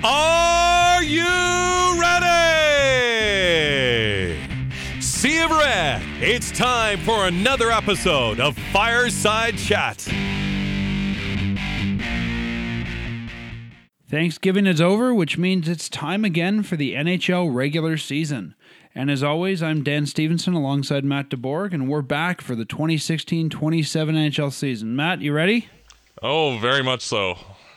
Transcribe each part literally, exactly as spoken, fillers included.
Are you ready? Sea of Red, it's time for another episode of Fireside Chat. Thanksgiving is over, which means it's time again for the N H L regular season. And as always, I'm Dan Stevenson alongside Matt DeBorg, and we're back for the twenty sixteen twenty-seven N H L season. Matt, you ready? Oh, very much so.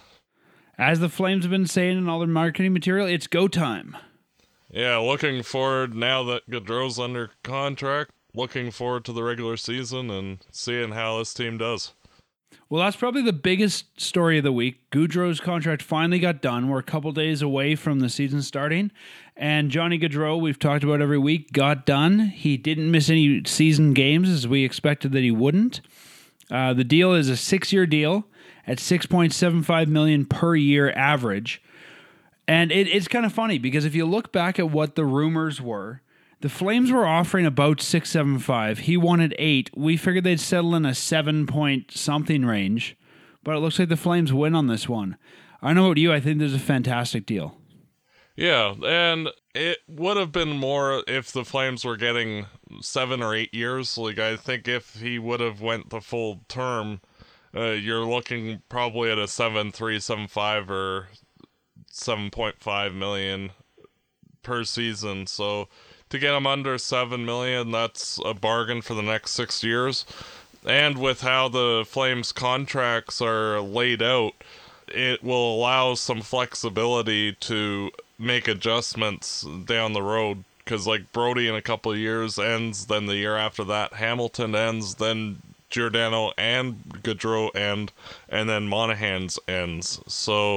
As the Flames have been saying in all their marketing material, it's go time. Yeah, looking forward now that Gaudreau's under contract. Looking forward to the regular season and seeing how this team does. Well, that's probably the biggest story of the week. Gaudreau's contract finally got done. We're a couple days away from the season starting. And Johnny Gaudreau, we've talked about every week, got done. He didn't miss any season games as we expected that he wouldn't. Uh, the deal is a six-year deal at six point seven five million dollars per year average. And it, it's kind of funny because if you look back at what the rumors were, the Flames were offering about six seven five. He wanted eight. We figured they'd settle in a seven point something range, but it looks like the Flames win on this one. I don't know about you. I think this is a fantastic deal. Yeah, and it would have been more if the Flames were getting seven or eight years. Like, I think if he would have went the full term, uh, you're looking probably at a seven three seven five or seven point five million per season. So to get him under seven million, that's a bargain for the next six years. And with how the Flames contracts are laid out, it will allow some flexibility to make adjustments down the road. Because like Brody in a couple of years ends, then the year after that Hamilton ends, then Giordano and Gaudreau end, and then Monahan's ends. So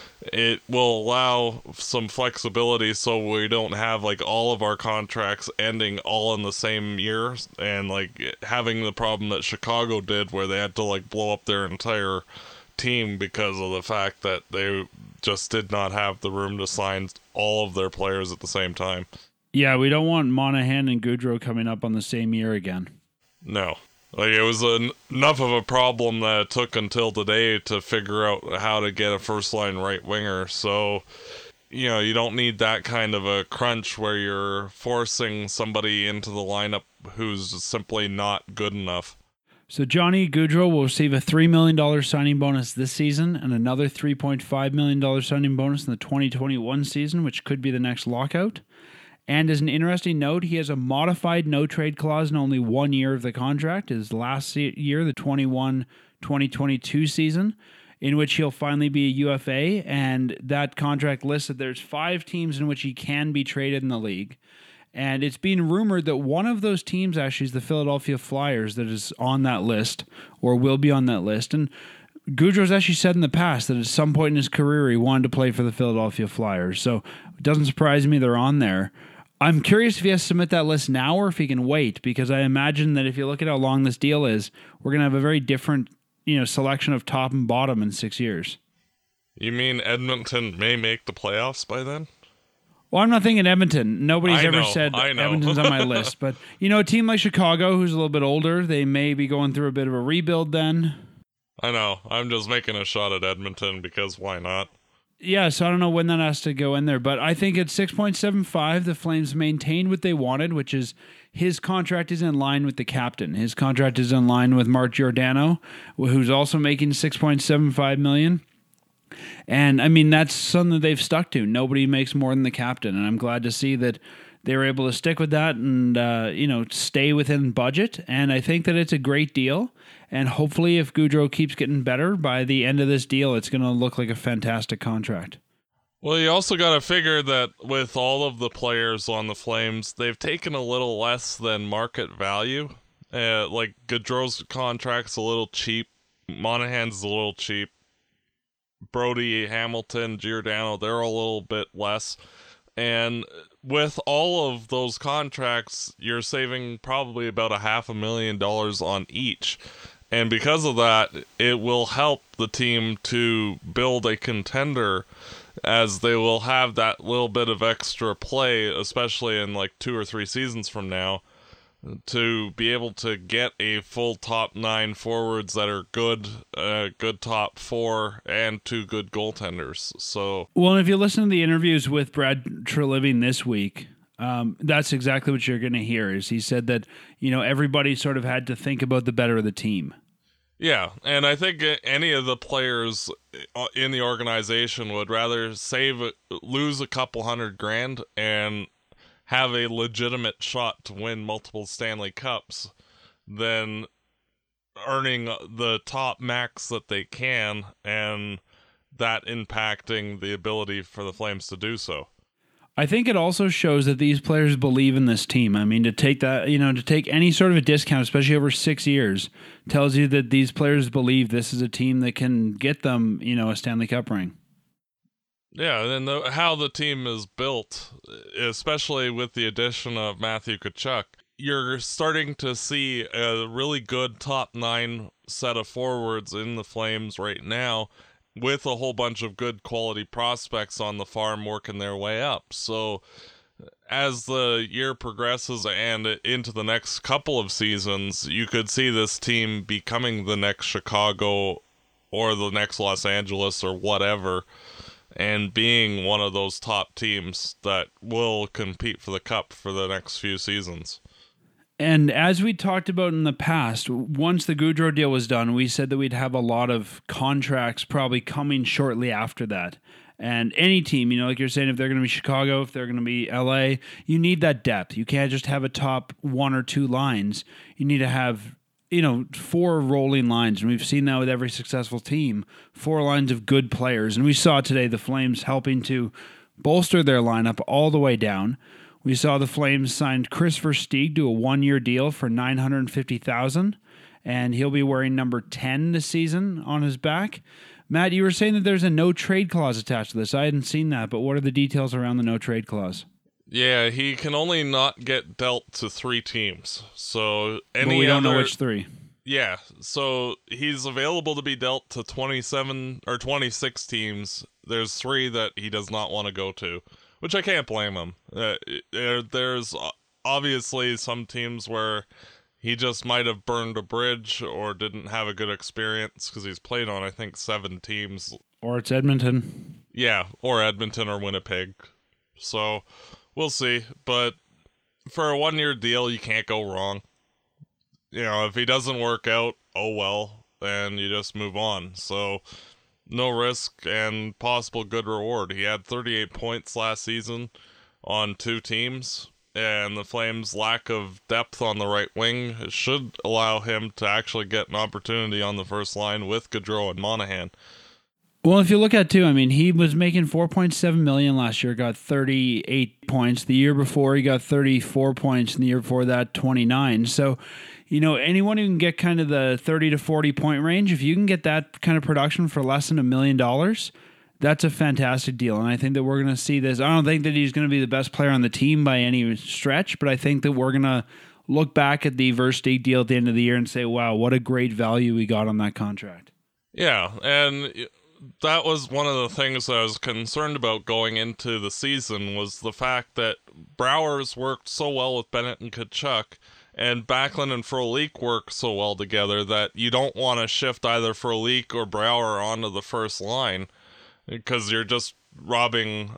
it will allow some flexibility so we don't have like all of our contracts ending all in the same year and like having the problem that Chicago did where they had to like blow up their entire team because of the fact that they just did not have the room to sign all of their players at the same time. Yeah, we don't want Monahan and Gaudreau coming up on the same year again. No. Like, it was an, enough of a problem that it took until today to figure out how to get a first-line right winger. So, you know, you don't need that kind of a crunch where you're forcing somebody into the lineup who's simply not good enough. So Johnny Gaudreau will receive a three million dollars signing bonus this season and another three point five million dollars signing bonus in the twenty twenty-one season, which could be the next lockout. And as an interesting note, he has a modified no-trade clause in only one year of the contract, his last year, the twenty-one twenty twenty-two season, in which he'll finally be a U F A, and that contract lists that there's five teams in which he can be traded in the league. And it's been rumored that one of those teams actually is the Philadelphia Flyers that is on that list, or will be on that list. And Gaudreau's actually said in the past that at some point in his career he wanted to play for the Philadelphia Flyers, so it doesn't surprise me they're on there. I'm curious if he has to submit that list now or if he can wait, because I imagine that if you look at how long this deal is, we're going to have a very different, you know, selection of top and bottom in six years. You mean Edmonton may make the playoffs by then? Well, I'm not thinking Edmonton. Nobody's I ever know, said I know. Edmonton's on my list. But, you know, a team like Chicago, who's a little bit older, they may be going through a bit of a rebuild then. I know. I'm just making a shot at Edmonton because why not? Yeah, so I don't know when that has to go in there, but I think at six point seven five, the Flames maintained what they wanted, which is his contract is in line with the captain. His contract is in line with Mark Giordano, who's also making six point seven five million dollars. And, I mean, that's something that they've stuck to. Nobody makes more than the captain, and I'm glad to see that they were able to stick with that and, uh, you know, stay within budget. And I think that it's a great deal. And hopefully if Gaudreau keeps getting better, by the end of this deal, it's going to look like a fantastic contract. Well, you also got to figure that with all of the players on the Flames, they've taken a little less than market value. Uh, like, Gaudreau's contract's a little cheap. Monahan's a little cheap. Brody, Hamilton, Giordano, they're a little bit less. And with all of those contracts, you're saving probably about a half a million dollars on each. And because of that, it will help the team to build a contender, as they will have that little bit of extra play, especially in like two or three seasons from now, to be able to get a full top nine forwards that are good, uh, good top four, and two good goaltenders. So, well, if you listen to the interviews with Brad Treliving this week, um, that's exactly what you're going to hear. Is he said that, you know, everybody sort of had to think about the better of the team. Yeah, and I think any of the players in the organization would rather save, lose a couple hundred grand and have a legitimate shot to win multiple Stanley Cups than earning the top max that they can, and that impacting the ability for the Flames to do so. I think it also shows that these players believe in this team. I mean, to take that, you know, to take any sort of a discount, especially over six years, tells you that these players believe this is a team that can get them, you know, a Stanley Cup ring. Yeah, and the, how the team is built, especially with the addition of Matthew Tkachuk, you're starting to see a really good top nine set of forwards in the Flames right now, with a whole bunch of good quality prospects on the farm working their way up. So as the year progresses and into the next couple of seasons, you could see this team becoming the next Chicago or the next Los Angeles or whatever, and being one of those top teams that will compete for the cup for the next few seasons. And as we talked about in the past, once the Gaudreau deal was done, we said that we'd have a lot of contracts probably coming shortly after that. And any team, you know, like you're saying, if they're going to be Chicago, if they're going to be L A, you need that depth. You can't just have a top one or two lines. You need to have, you know, four rolling lines. And we've seen that with every successful team, four lines of good players. And we saw today the Flames helping to bolster their lineup all the way down. We saw the Flames signed Kris Versteeg to a one-year deal for nine hundred fifty thousand dollars, and he'll be wearing number ten this season on his back. Matt, you were saying that there's a no-trade clause attached to this. I hadn't seen that, but what are the details around the no-trade clause? Yeah, he can only not get dealt to three teams. So any but we don't other, know which three. Yeah, so he's available to be dealt to twenty-seven or twenty-six teams. There's three that he does not want to go to, which I can't blame him. Uh, there, there's obviously some teams where he just might have burned a bridge or didn't have a good experience because he's played on, I think, seven teams. Or it's Edmonton. Yeah, or Edmonton or Winnipeg. So we'll see. But for a one-year deal, you can't go wrong. You know, if he doesn't work out, oh well, then you just move on. So no risk and possible good reward. He had thirty-eight points last season on two teams, and the Flames' lack of depth on the right wing should allow him to actually get an opportunity on the first line with Gaudreau and Monahan. Well, if you look at too, I mean, he was making four point seven million dollars last year, got thirty-eight points. The year before, he got thirty-four points, and the year before that, twenty-nine. So, you know, anyone who can get kind of the thirty to forty point range, if you can get that kind of production for less than a million dollars, that's a fantastic deal. And I think that we're going to see this. I don't think that he's going to be the best player on the team by any stretch, but I think that we're going to look back at the Versteeg deal at the end of the year and say, wow, what a great value we got on that contract. Yeah, and that was one of the things I was concerned about going into the season, was the fact that Brouwer's worked so well with Bennett and Tkachuk, and Backlund and Frolik work so well together that you don't want to shift either Frolik or Brouwer onto the first line, because you're just robbing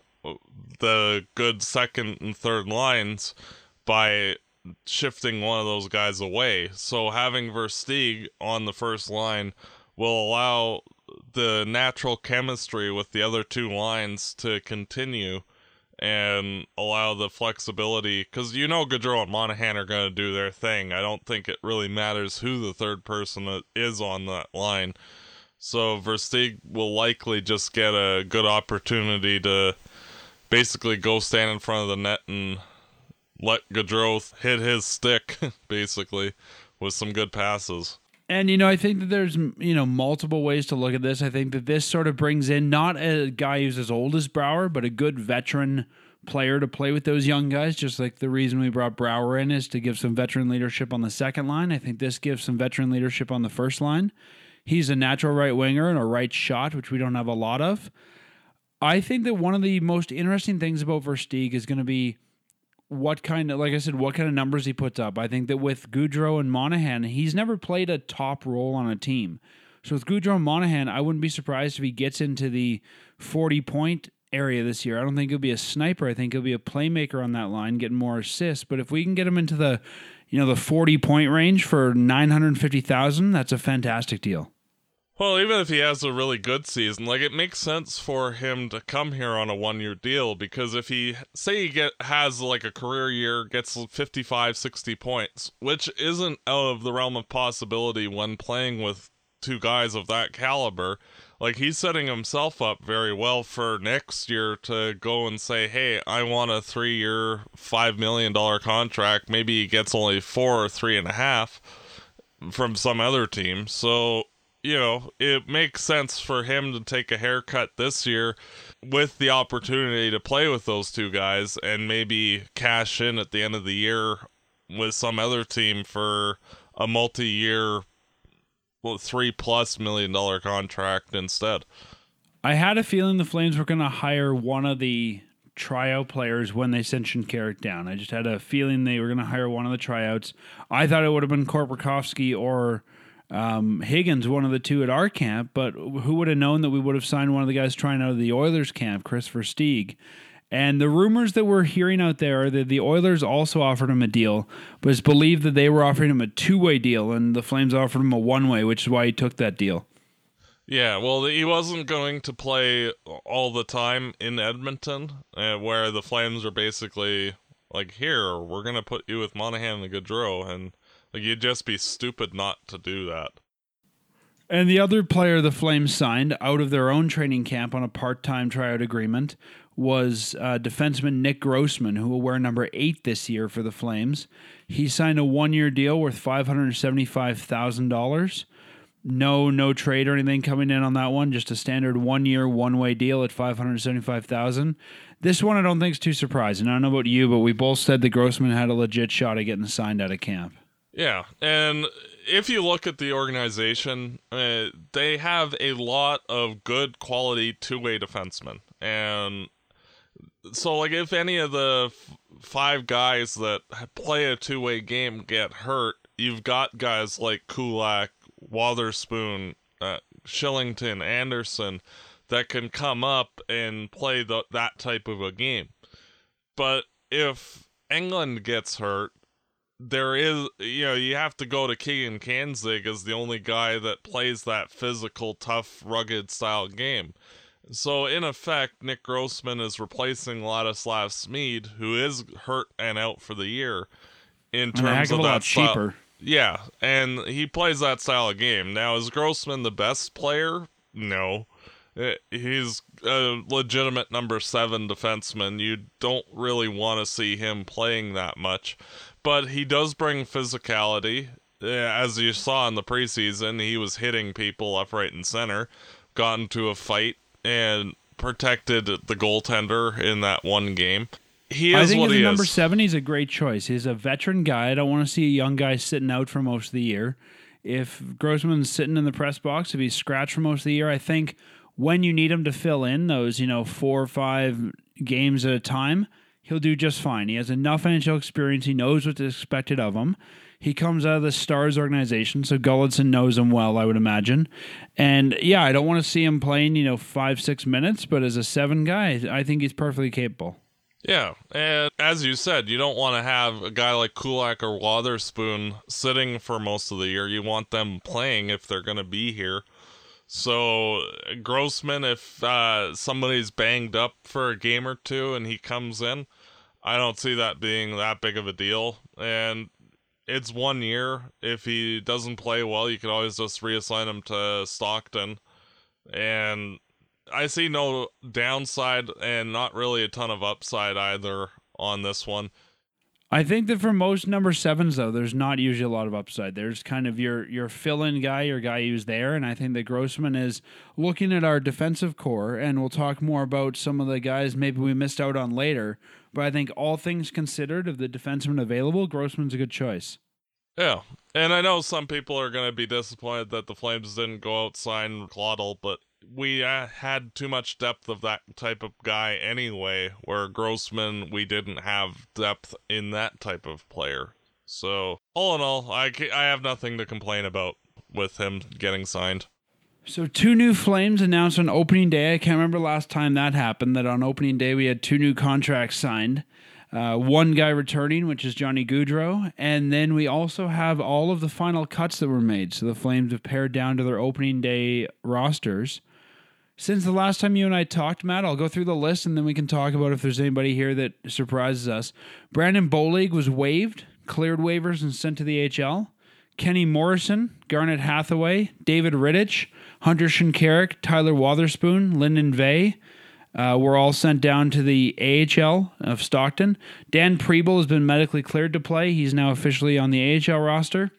the good second and third lines by shifting one of those guys away. So having Versteeg on the first line will allow the natural chemistry with the other two lines to continue and allow the flexibility, because you know Gaudreau and Monahan are going to do their thing. I don't think it really matters who the third person is on that line. So Versteeg will likely just get a good opportunity to basically go stand in front of the net and let Gaudreau hit his stick, basically, with some good passes. And, you know, I think that there's, you know, multiple ways to look at this. I think that this sort of brings in not a guy who's as old as Brouwer, but a good veteran player to play with those young guys. Just like the reason we brought Brouwer in is to give some veteran leadership on the second line. I think this gives some veteran leadership on the first line. He's a natural right winger and a right shot, which we don't have a lot of. I think that one of the most interesting things about Versteeg is going to be what kind of, like I said, what kind of numbers he puts up. I think that with Gaudreau and Monahan, he's never played a top role on a team. So with Gaudreau and Monahan, I wouldn't be surprised if he gets into the forty-point area this year. I don't think he'll be a sniper. I think he'll be a playmaker on that line, getting more assists. But if we can get him into the, you know, the forty-point range for nine hundred fifty thousand dollars, that's a fantastic deal. Well, even if he has a really good season, like it makes sense for him to come here on a one-year deal, because if he, say he get has like a career year, gets fifty-five, sixty points, which isn't out of the realm of possibility when playing with two guys of that caliber, like he's setting himself up very well for next year to go and say, hey, I want a three-year, five million dollars contract. Maybe he gets only four or three and a half from some other team. So, you know, it makes sense for him to take a haircut this year with the opportunity to play with those two guys and maybe cash in at the end of the year with some other team for a multi-year, well, three plus million dollar contract instead. I had a feeling the Flames were going to hire one of the tryout players when they sent Shinkarik down. I just had a feeling they were going to hire one of the tryouts. I thought it would have been Korpikoski or Um, Higgins, one of the two at our camp, but who would have known that we would have signed one of the guys trying out of the Oilers camp, Christopher Stieg. And the rumors that we're hearing out there are that the Oilers also offered him a deal, but it's believed that they were offering him a two-way deal, and the Flames offered him a one-way, which is why he took that deal. Yeah, well, he wasn't going to play all the time in Edmonton, uh, where the Flames are basically like, here, we're going to put you with Monahan and Gaudreau, and like, you'd just be stupid not to do that. And the other player the Flames signed out of their own training camp on a part-time tryout agreement was uh, defenseman Nick Grossman, who will wear number eight this year for the Flames. He signed a one-year deal worth five hundred seventy-five thousand dollars. No, no trade or anything coming in on that one. Just a standard one-year, one-way deal at five hundred seventy-five thousand dollars. This one I don't think is too surprising. I don't know about you, but we both said that Grossman had a legit shot at getting signed out of camp. Yeah, and if you look at the organization, uh, they have a lot of good quality two-way defensemen. And so, like, if any of the f- five guys that play a two-way game get hurt, you've got guys like Kulak, Wotherspoon, uh, Shillington, Anderson that can come up and play the, that type of a game. But if England gets hurt, there is, you know, you have to go to Keegan Kanzig as the only guy that plays that physical, tough, rugged style game. So, in effect, Nick Grossman is replacing Ladislav Smid, who is hurt and out for the year, in terms and a heck of, of a that lot style. cheaper. Yeah, and he plays that style of game. Now, is Grossman the best player? No. He's a legitimate number seven defenseman. You don't really want to see him playing that much. But he does bring physicality. As you saw in the preseason, he was hitting people left, right, and center. Got into a fight and protected the goaltender in that one game. He is I think what as he a number is. seven, he's a great choice. He's a veteran guy. I don't want to see a young guy sitting out for most of the year. If Grossman's sitting in the press box, if he's scratched for most of the year, I think when you need him to fill in those, you know, four or five games at a time, he'll do just fine. He has enough N H L experience. He knows what's expected of him. He comes out of the Stars organization, so Gulletson knows him well, I would imagine. And, yeah, I don't want to see him playing, you know, five, six minutes, but as a seven guy, I think he's perfectly capable. Yeah, and as you said, you don't want to have a guy like Kulak or Wotherspoon sitting for most of the year. You want them playing if they're going to be here. So, Grossman, if uh, somebody's banged up for a game or two and he comes in, I don't see that being that big of a deal. And it's one year. If he doesn't play well, you could always just reassign him to Stockton. And I see no downside and not really a ton of upside either on this one. I think that for most number sevens, though, there's not usually a lot of upside. There's kind of your your fill-in guy, your guy who's there, and I think that Grossman is looking at our defensive core, and we'll talk more about some of the guys maybe we missed out on later, but I think all things considered, of the defensemen available, Grossman's a good choice. Yeah, and I know some people are going to be disappointed that the Flames didn't go out sign Claudel, but we uh, had too much depth of that type of guy anyway, where Grossman, we didn't have depth in that type of player. So, all in all, I, ca- I have nothing to complain about with him getting signed. So two new Flames announced on opening day. I can't remember last time that happened, that on opening day we had two new contracts signed. Uh, one guy returning, which is Johnny Gaudreau. And then we also have all of the final cuts that were made. So the Flames have pared down to their opening day rosters. Since the last time you and I talked, Matt, I'll go through the list and then we can talk about if there's anybody here that surprises us. Brandon Bollig was waived, cleared waivers and sent to the A H L. Kenny Morrison, Garnet Hathaway, David Rittich, Hunter Shinkaruk, Tyler Wotherspoon, Lyndon Vey uh, were all sent down to the A H L of Stockton. Dan Preble has been medically cleared to play. He's now officially on the A H L roster.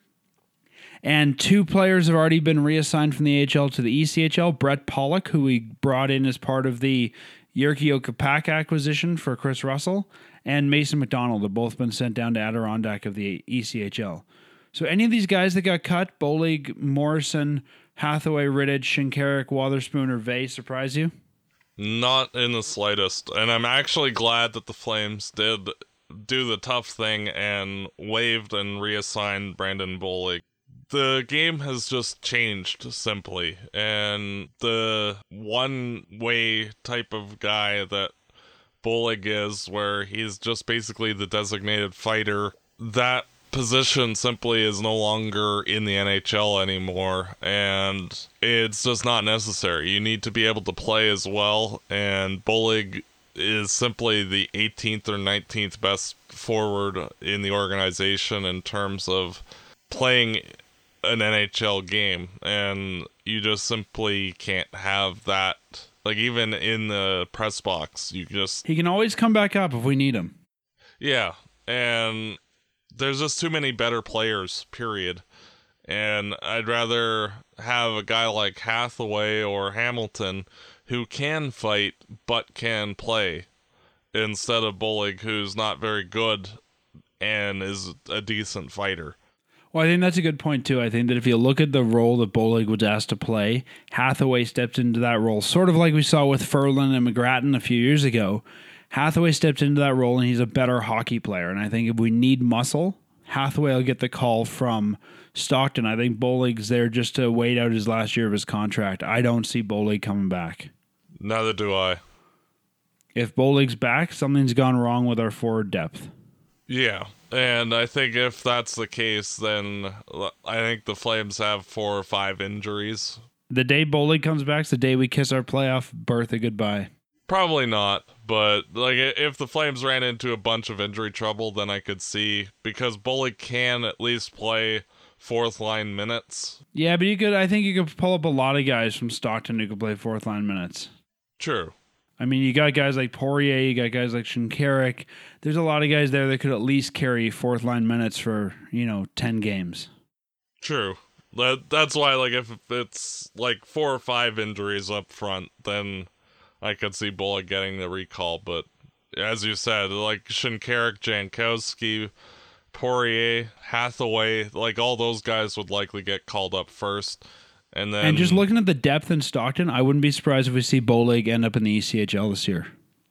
And two players have already been reassigned from the A H L to the E C H L. Brett Pollock, who we brought in as part of the Jyrki Okapak acquisition for Chris Russell, and Mason McDonald have both been sent down to Adirondack of the E C H L. So any of these guys that got cut, Bollig, Morrison, Hathaway, Rittich, Shinkaruk, Wotherspoon, or Vey, surprise you? Not in the slightest. And I'm actually glad that the Flames did do the tough thing and waived and reassigned Brandon Bollig. The game has just changed, simply. And the one-way type of guy that Bollig is, where he's just basically the designated fighter, that position simply is no longer in the N H L anymore, and it's just not necessary. You need to be able to play as well, and Bollig is simply the eighteenth or nineteenth best forward in the organization in terms of playing an N H L game, and you just simply can't have that. Like, even in the press box, you just... He can always come back up if we need him. Yeah, and there's just too many better players, period. And I'd rather have a guy like Hathaway or Hamilton who can fight but can play, instead of Bollig, who's not very good and is a decent fighter. Well, I think that's a good point, too. I think that if you look at the role that Bollig was asked to play, Hathaway stepped into that role, sort of like we saw with Ferland and McGrattan a few years ago. Hathaway stepped into that role, and he's a better hockey player. And I think if we need muscle, Hathaway will get the call from Stockton. I think Bollig's there just to wait out his last year of his contract. I don't see Bollig coming back. Neither do I. If Bollig's back, something's gone wrong with our forward depth. Yeah, and I think if that's the case, then I think the Flames have four or five injuries. The day Bollig comes back is the day we kiss our playoff berth a goodbye. Probably not, but like if the Flames ran into a bunch of injury trouble, then I could see, because Bollig can at least play fourth line minutes. Yeah, but you could. I think you could pull up a lot of guys from Stockton who could play fourth line minutes. True. I mean, you got guys like Poirier, you got guys like Shinkaruk. There's a lot of guys there that could at least carry fourth line minutes for, you know, ten games. True. That that's why, like, if it's like four or five injuries up front, then I could see Bollig getting the recall. But as you said, like Shinkaruk, Jankowski, Poirier, Hathaway, like all those guys would likely get called up first. And then, and just looking at the depth in Stockton, I wouldn't be surprised if we see Bollig end up in the E C H L this year.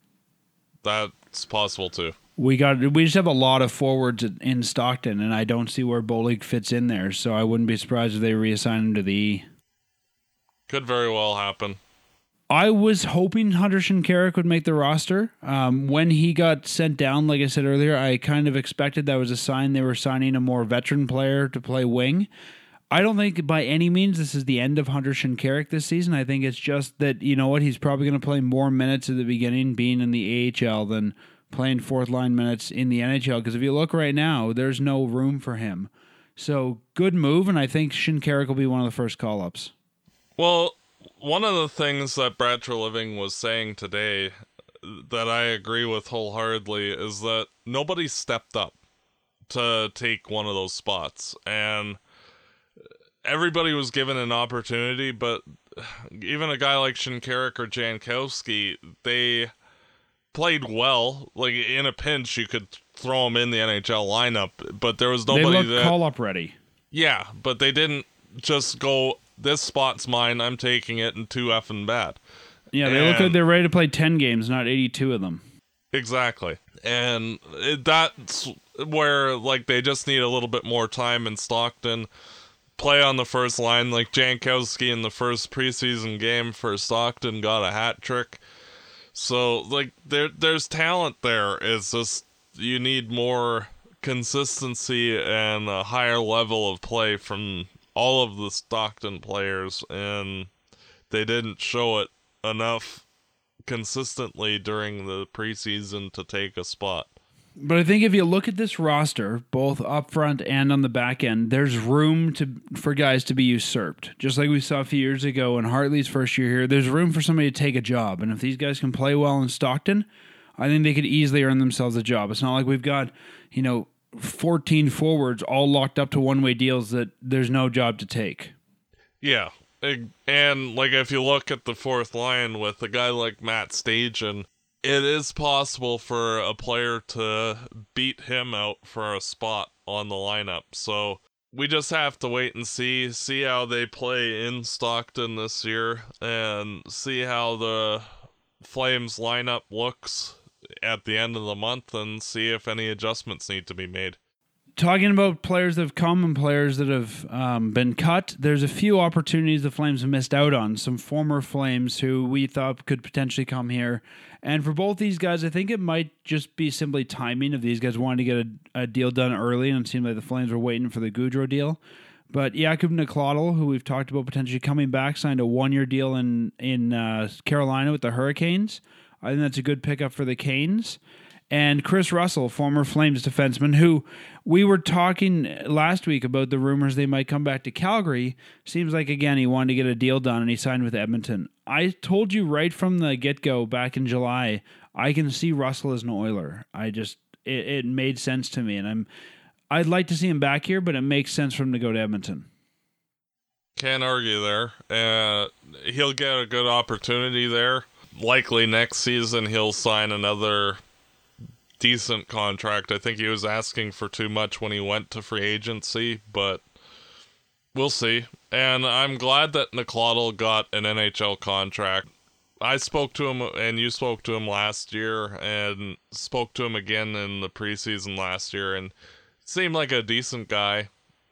That's possible too. We got we just have a lot of forwards in Stockton, and I don't see where Bollig fits in there. So I wouldn't be surprised if they reassign him to the E. Could very well happen. I was hoping Hunter Shinkaruk would make the roster. Um, when he got sent down, like I said earlier, I kind of expected that was a sign they were signing a more veteran player to play wing. I don't think by any means this is the end of Hunter Shinkaruk this season. I think it's just that, you know what, he's probably going to play more minutes at the beginning being in the A H L than playing fourth line minutes in the N H L. Because if you look right now, there's no room for him. So good move, and I think Shinkaruk will be one of the first call-ups. Well, one of the things that Brad Treliving was saying today that I agree with wholeheartedly is that nobody stepped up to take one of those spots. And everybody was given an opportunity, but even a guy like Shinkaruk or Jankowski, they played well. Like, in a pinch, you could throw them in the N H L lineup, but there was nobody they looked that... call-up ready. Yeah, but they didn't just go this spot's mine. I'm taking it, and too effing bad. Yeah, they and, look like they're ready to play ten games, not eighty-two of them. Exactly. And it, that's where, like, they just need a little bit more time in Stockton. Play on the first line. Like, Jankowski in the first preseason game for Stockton got a hat trick. So, like, there there's talent there. It's just you need more consistency and a higher level of play from all of the Stockton players, and they didn't show it enough consistently during the preseason to take a spot. But I think if you look at this roster, both up front and on the back end, there's room to for guys to be usurped. Just like we saw a few years ago in Hartley's first year here, there's room for somebody to take a job. And if these guys can play well in Stockton, I think they could easily earn themselves a job. It's not like we've got, you know, fourteen forwards all locked up to one-way deals that there's no job to take. Yeah. And, like, if you look at the fourth line with a guy like Matt Stajan, it is possible for a player to beat him out for a spot on the lineup. So we just have to wait and see, see how they play in Stockton this year, and see how the Flames lineup looks at the end of the month, and see if any adjustments need to be made. Talking about players that have come and players that have um, been cut, there's a few opportunities the Flames have missed out on. Some former Flames who we thought could potentially come here. And for both these guys, I think it might just be simply timing of these guys wanting to get a, a deal done early, and it seemed like the Flames were waiting for the Gaudreau deal. But Jakub Nakladel, who we've talked about potentially coming back, signed a one-year deal in, in uh, Carolina with the Hurricanes. I think that's a good pickup for the Canes. And Chris Russell, former Flames defenseman, who we were talking last week about the rumors they might come back to Calgary. Seems like, again, he wanted to get a deal done, and he signed with Edmonton. I told you right from the get-go back in July, I can see Russell as an Oiler. I just, it, it made sense to me, and I'm, I'd like to see him back here, but it makes sense for him to go to Edmonton. Can't argue there. Uh, he'll get a good opportunity there. Likely next season he'll sign another decent contract. I think he was asking for too much when he went to free agency, but we'll see. And I'm glad that Nakladel got an N H L contract. I spoke to him, and you spoke to him last year, and spoke to him again in the preseason last year, and seemed like a decent guy.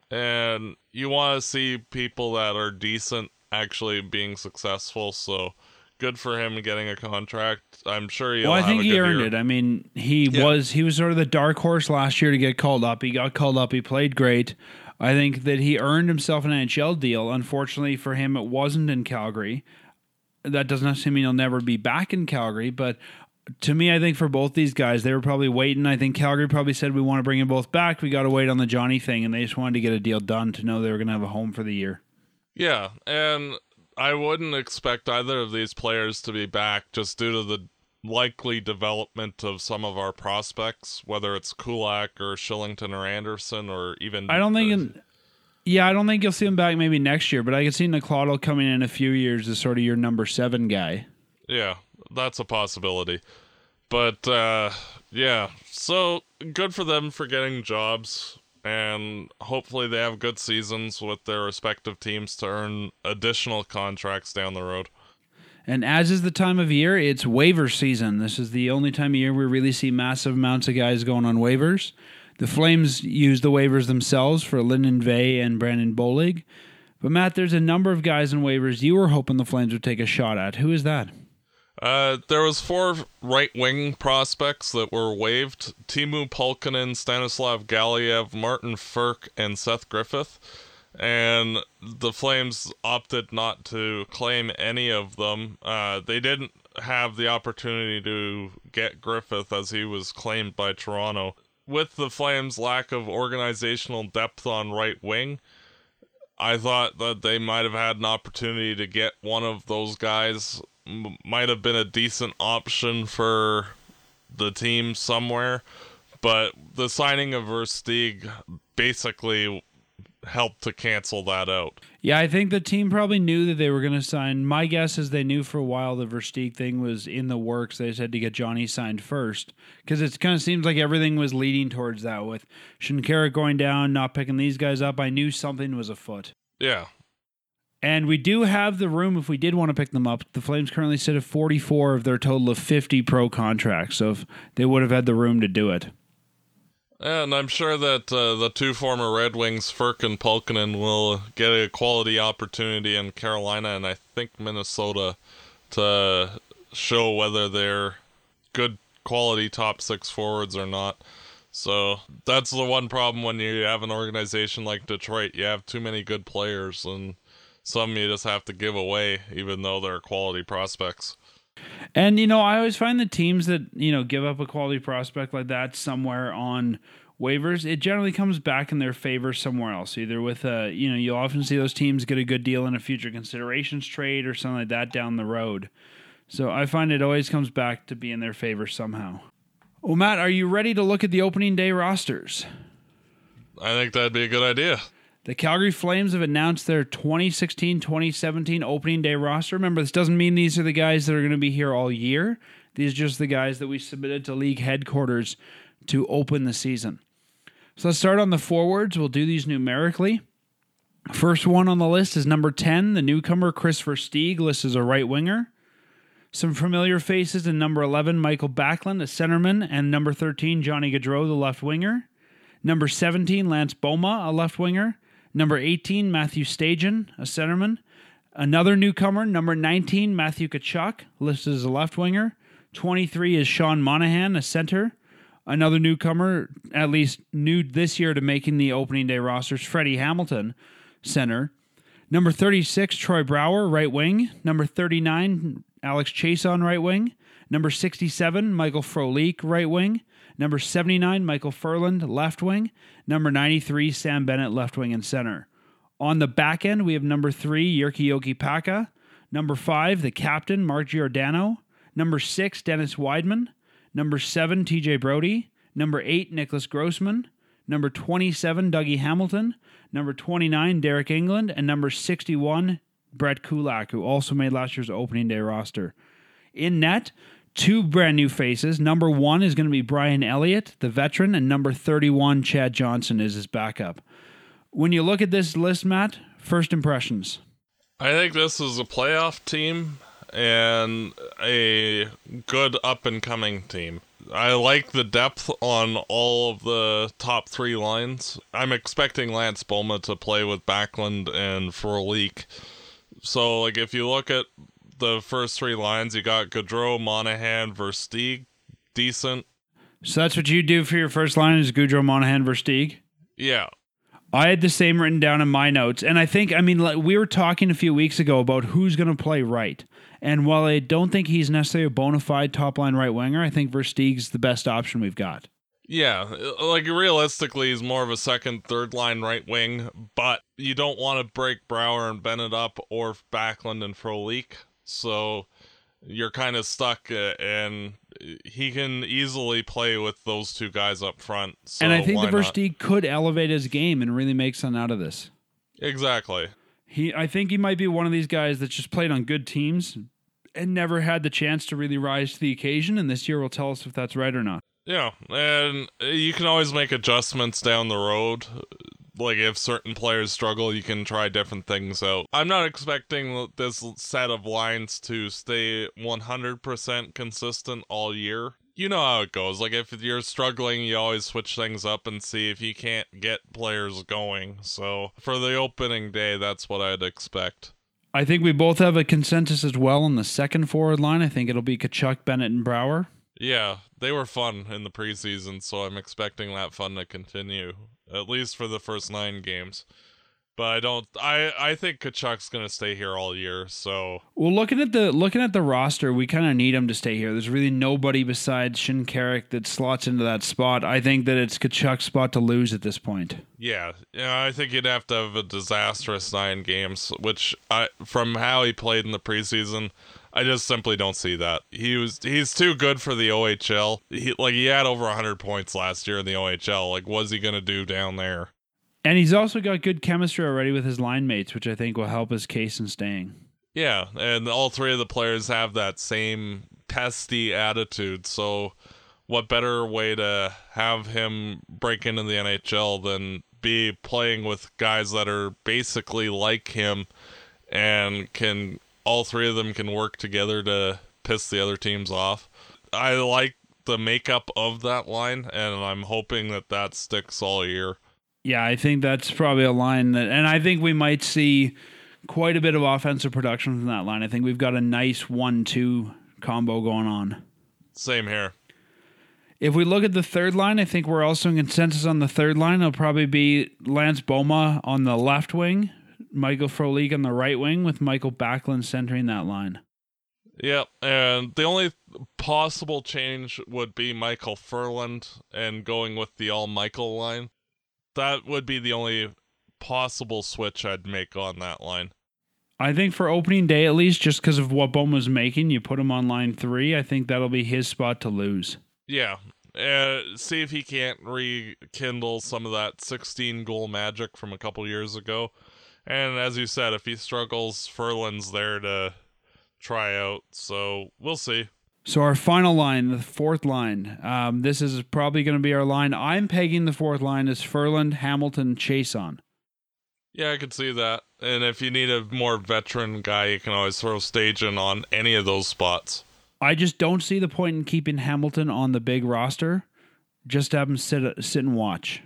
And you want to see people that are decent actually being successful, so good for him getting a contract. I'm sure he'll Well, I have think a he good earned year. it. I mean, he Yeah. was he was sort of the dark horse last year to get called up. He got called up. He played great. I think that he earned himself an N H L deal. Unfortunately for him, it wasn't in Calgary. That doesn't necessarily mean he'll never be back in Calgary, but to me, I think for both these guys, they were probably waiting. I think Calgary probably said, we want to bring them both back. We got to wait on the Johnny thing, and they just wanted to get a deal done to know they were going to have a home for the year. Yeah, and I wouldn't expect either of these players to be back just due to the likely development of some of our prospects, whether it's Kulak or Shillington or Anderson or even... I don't think... In, yeah, I don't think you'll see him back maybe next year, but I could see Nakladel coming in a few years as sort of your number seven guy. Yeah, that's a possibility. But, uh, yeah, so good for them for getting jobs, and hopefully they have good seasons with their respective teams to earn additional contracts down the road. And as is the time of year, it's waiver season. This is the only time of year we really see massive amounts of guys going on waivers. The Flames use the waivers themselves for Lyndon Vey and Brandon Bolig. But Matt, there's a number of guys in waivers you were hoping the Flames would take a shot at. Who is that? Uh, there was four right-wing prospects that were waived. Timu Pulkkinen, Stanislav Galiev, Martin Firk, and Seth Griffith. And the Flames opted not to claim any of them. Uh, they didn't have the opportunity to get Griffith as he was claimed by Toronto. With the Flames' lack of organizational depth on right wing, I thought that they might have had an opportunity to get one of those guys. M- might have been a decent option for the team somewhere, but the signing of Versteeg basically helped to cancel that out. Yeah, I think the team probably knew that they were going to sign. My guess is they knew for a while the Versteeg thing was in the works. They just had to get Johnny signed first, because it kind of seems like everything was leading towards that with Shinkarik going down, not picking these guys up. I knew something was afoot. Yeah. And we do have the room if we did want to pick them up. The Flames currently sit at forty-four of their total of fifty pro contracts, so if they would have had the room to do it. And I'm sure that uh, the two former Red Wings, Furk and Pulkkinen, will get a quality opportunity in Carolina and I think Minnesota to show whether they're good quality top six forwards or not. So that's the one problem when you have an organization like Detroit. You have too many good players, and some you just have to give away, even though they're quality prospects. And, you know, I always find the teams that, you know, give up a quality prospect like that somewhere on waivers, it generally comes back in their favor somewhere else. Either with, a, you know, you'll often see those teams get a good deal in a future considerations trade or something like that down the road. So I find it always comes back to be in their favor somehow. Well, Matt, are you ready to look at the opening day rosters? I think that'd be a good idea. The Calgary Flames have announced their twenty sixteen twenty seventeen opening day roster. Remember, this doesn't mean these are the guys that are going to be here all year. These are just the guys that we submitted to league headquarters to open the season. So let's start on the forwards. We'll do these numerically. First one on the list is number ten, the newcomer Kris Versteeg, listed as a right winger. Some familiar faces in number eleven, Michael Backlund, a centerman, and number thirteen, Johnny Gaudreau, the left winger. Number seventeen, Lance Boma, a left winger. Number eighteen, Matthew Stajan, a centerman. Another newcomer, number nineteen, Matthew Tkachuk, listed as a left winger. twenty-three is Sean Monahan, a center. Another newcomer, at least new this year to making the opening day rosters, Freddie Hamilton, center. Number thirty-six, Troy Brouwer, right wing. Number thirty-nine, Alex Chiasson, right wing. Number sixty-seven, Michael Frolik, right wing. Number seventy-nine, Michael Furland, left wing. Number ninety-three, Sam Bennett, left wing and center. On the back end, we have number three, Jyrki Jokipaka. Number five, the captain, Mark Giordano. Number six, Dennis Wideman. Number seven, T J Brodie. Number eight, Nicholas Grossman. Number twenty-seven, Dougie Hamilton. Number twenty-nine, Derek England. And number sixty-one, Brett Kulak, who also made last year's opening day roster. In net, two brand new faces. Number one is going to be Brian Elliott, the veteran, and number thirty-one, Chad Johnson, is his backup. When you look at this list, Matt, first impressions. I think this is a playoff team and a good up-and-coming team. I like the depth on all of the top three lines. I'm expecting Lance Boma to play with Backlund and Frolik. So, like, if you look at the first three lines, you got Gaudreau, Monahan, Versteeg, decent. So that's what you do for your first line is Gaudreau, Monahan, Versteeg? Yeah. I had the same written down in my notes. And I think, I mean, like, we were talking a few weeks ago about who's going to play right. And while I don't think he's necessarily a bona fide top-line right winger, I think Versteeg's the best option we've got. Yeah, like, realistically, he's more of a second, third-line right wing, but you don't want to break Brouwer and Bennett up or Backlund and Frolik. So you're kind of stuck, uh, and he can easily play with those two guys up front. So and I think why the Versteeg could elevate his game and really make something out of this. Exactly. He, I think he might be one of these guys that just played on good teams and never had the chance to really rise to the occasion, and this year will tell us if that's right or not. Yeah, and you can always make adjustments down the road. Like, if certain players struggle, you can try different things out. I'm not expecting this set of lines to stay one hundred percent consistent all year. You know how it goes. Like, if you're struggling, you always switch things up and see if you can't get players going. So, for the opening day, that's what I'd expect. I think we both have a consensus as well on the second forward line. I think it'll be Tkachuk, Bennett, and Brouwer. Yeah, they were fun in the preseason, so I'm expecting that fun to continue, at least for the first nine games. But I don't. I, I think Tkachuk's gonna stay here all year. So well, looking at the looking at the roster, we kind of need him to stay here. There's really nobody besides Shinkaruk that slots into that spot. I think that it's Tkachuk's spot to lose at this point. Yeah, yeah. I think you'd have to have a disastrous nine games, which I, from how he played in the preseason, I just simply don't see that. He was he's too good for the O H L. He like he had over one hundred points last year in the O H L. Like, what's he gonna do down there? And he's also got good chemistry already with his line mates, which I think will help his case in staying. Yeah, and all three of the players have that same pesty attitude. So, what better way to have him break into the N H L than be playing with guys that are basically like him and can all three of them can work together to piss the other teams off. I like the makeup of that line, and I'm hoping that that sticks all year. Yeah, I think that's probably a line that, and I think we might see quite a bit of offensive production from that line. I think we've got a nice one two combo going on. Same here. If we look at the third line, I think we're also in consensus on the third line. It'll probably be Lance Boma on the left wing, Michael Frolik on the right wing, with Michael Backlund centering that line. Yep, and the only possible change would be Michael Furland and going with the all-Michael line. That would be the only possible switch I'd make on that line. I think for opening day, at least, just because of what Boma's making, you put him on line three. I think that'll be his spot to lose. Yeah, uh, see if he can't rekindle some of that sixteen-goal magic from a couple years ago. And as you said, if he struggles, Furland's there to try out, so we'll see. So our final line, the fourth line, um, this is probably going to be our line. I'm pegging the fourth line as Furland, Hamilton, Chason. Yeah, I could see that. And if you need a more veteran guy, you can always throw Stajan on any of those spots. I just don't see the point in keeping Hamilton on the big roster. Just have him sit sit and watch.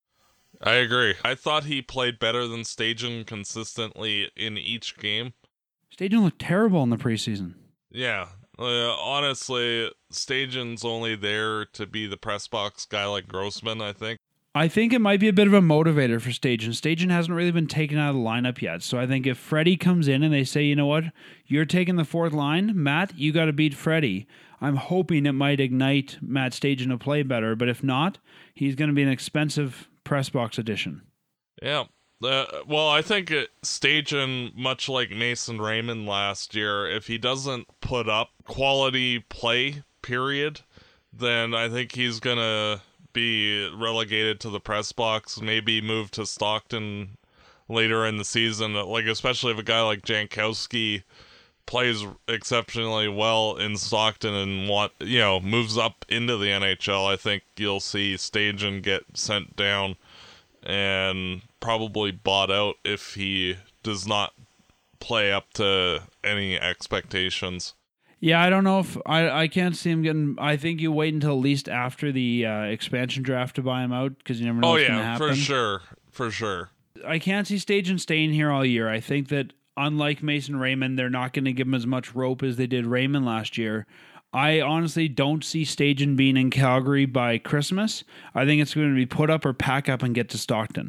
I agree. I thought he played better than Stajan consistently in each game. Stajan looked terrible in the preseason. Yeah. Uh, honestly, Stajan's only there to be the press box guy like Grossman, I think. I think it might be a bit of a motivator for Stajan. Stajan hasn't really been taken out of the lineup yet. So I think if Freddie comes in and they say, you know what, you're taking the fourth line, Matt, you got to beat Freddie. I'm hoping it might ignite Matt Stajan to play better. But if not, he's going to be an expensive press box addition. Yeah. Uh, well, I think it, Stajan, much like Mason Raymond last year, if he doesn't put up quality play, period, then I think he's going to be relegated to the press box, maybe move to Stockton later in the season. Like, especially if a guy like Jankowski plays exceptionally well in Stockton and want, you know, moves up into the N H L, I think you'll see Stajan get sent down and probably bought out if he does not play up to any expectations. Yeah, I don't know if I I can't see him getting. I think you wait until at least after the uh, expansion draft to buy him out because you never know oh, what's yeah, going to happen. for sure, for sure. I can't see Stajan staying here all year. I think that unlike Mason Raymond, they're not going to give him as much rope as they did Raymond last year. I honestly don't see Stajan being in Calgary by Christmas. I think it's going to be put up or pack up and get to Stockton.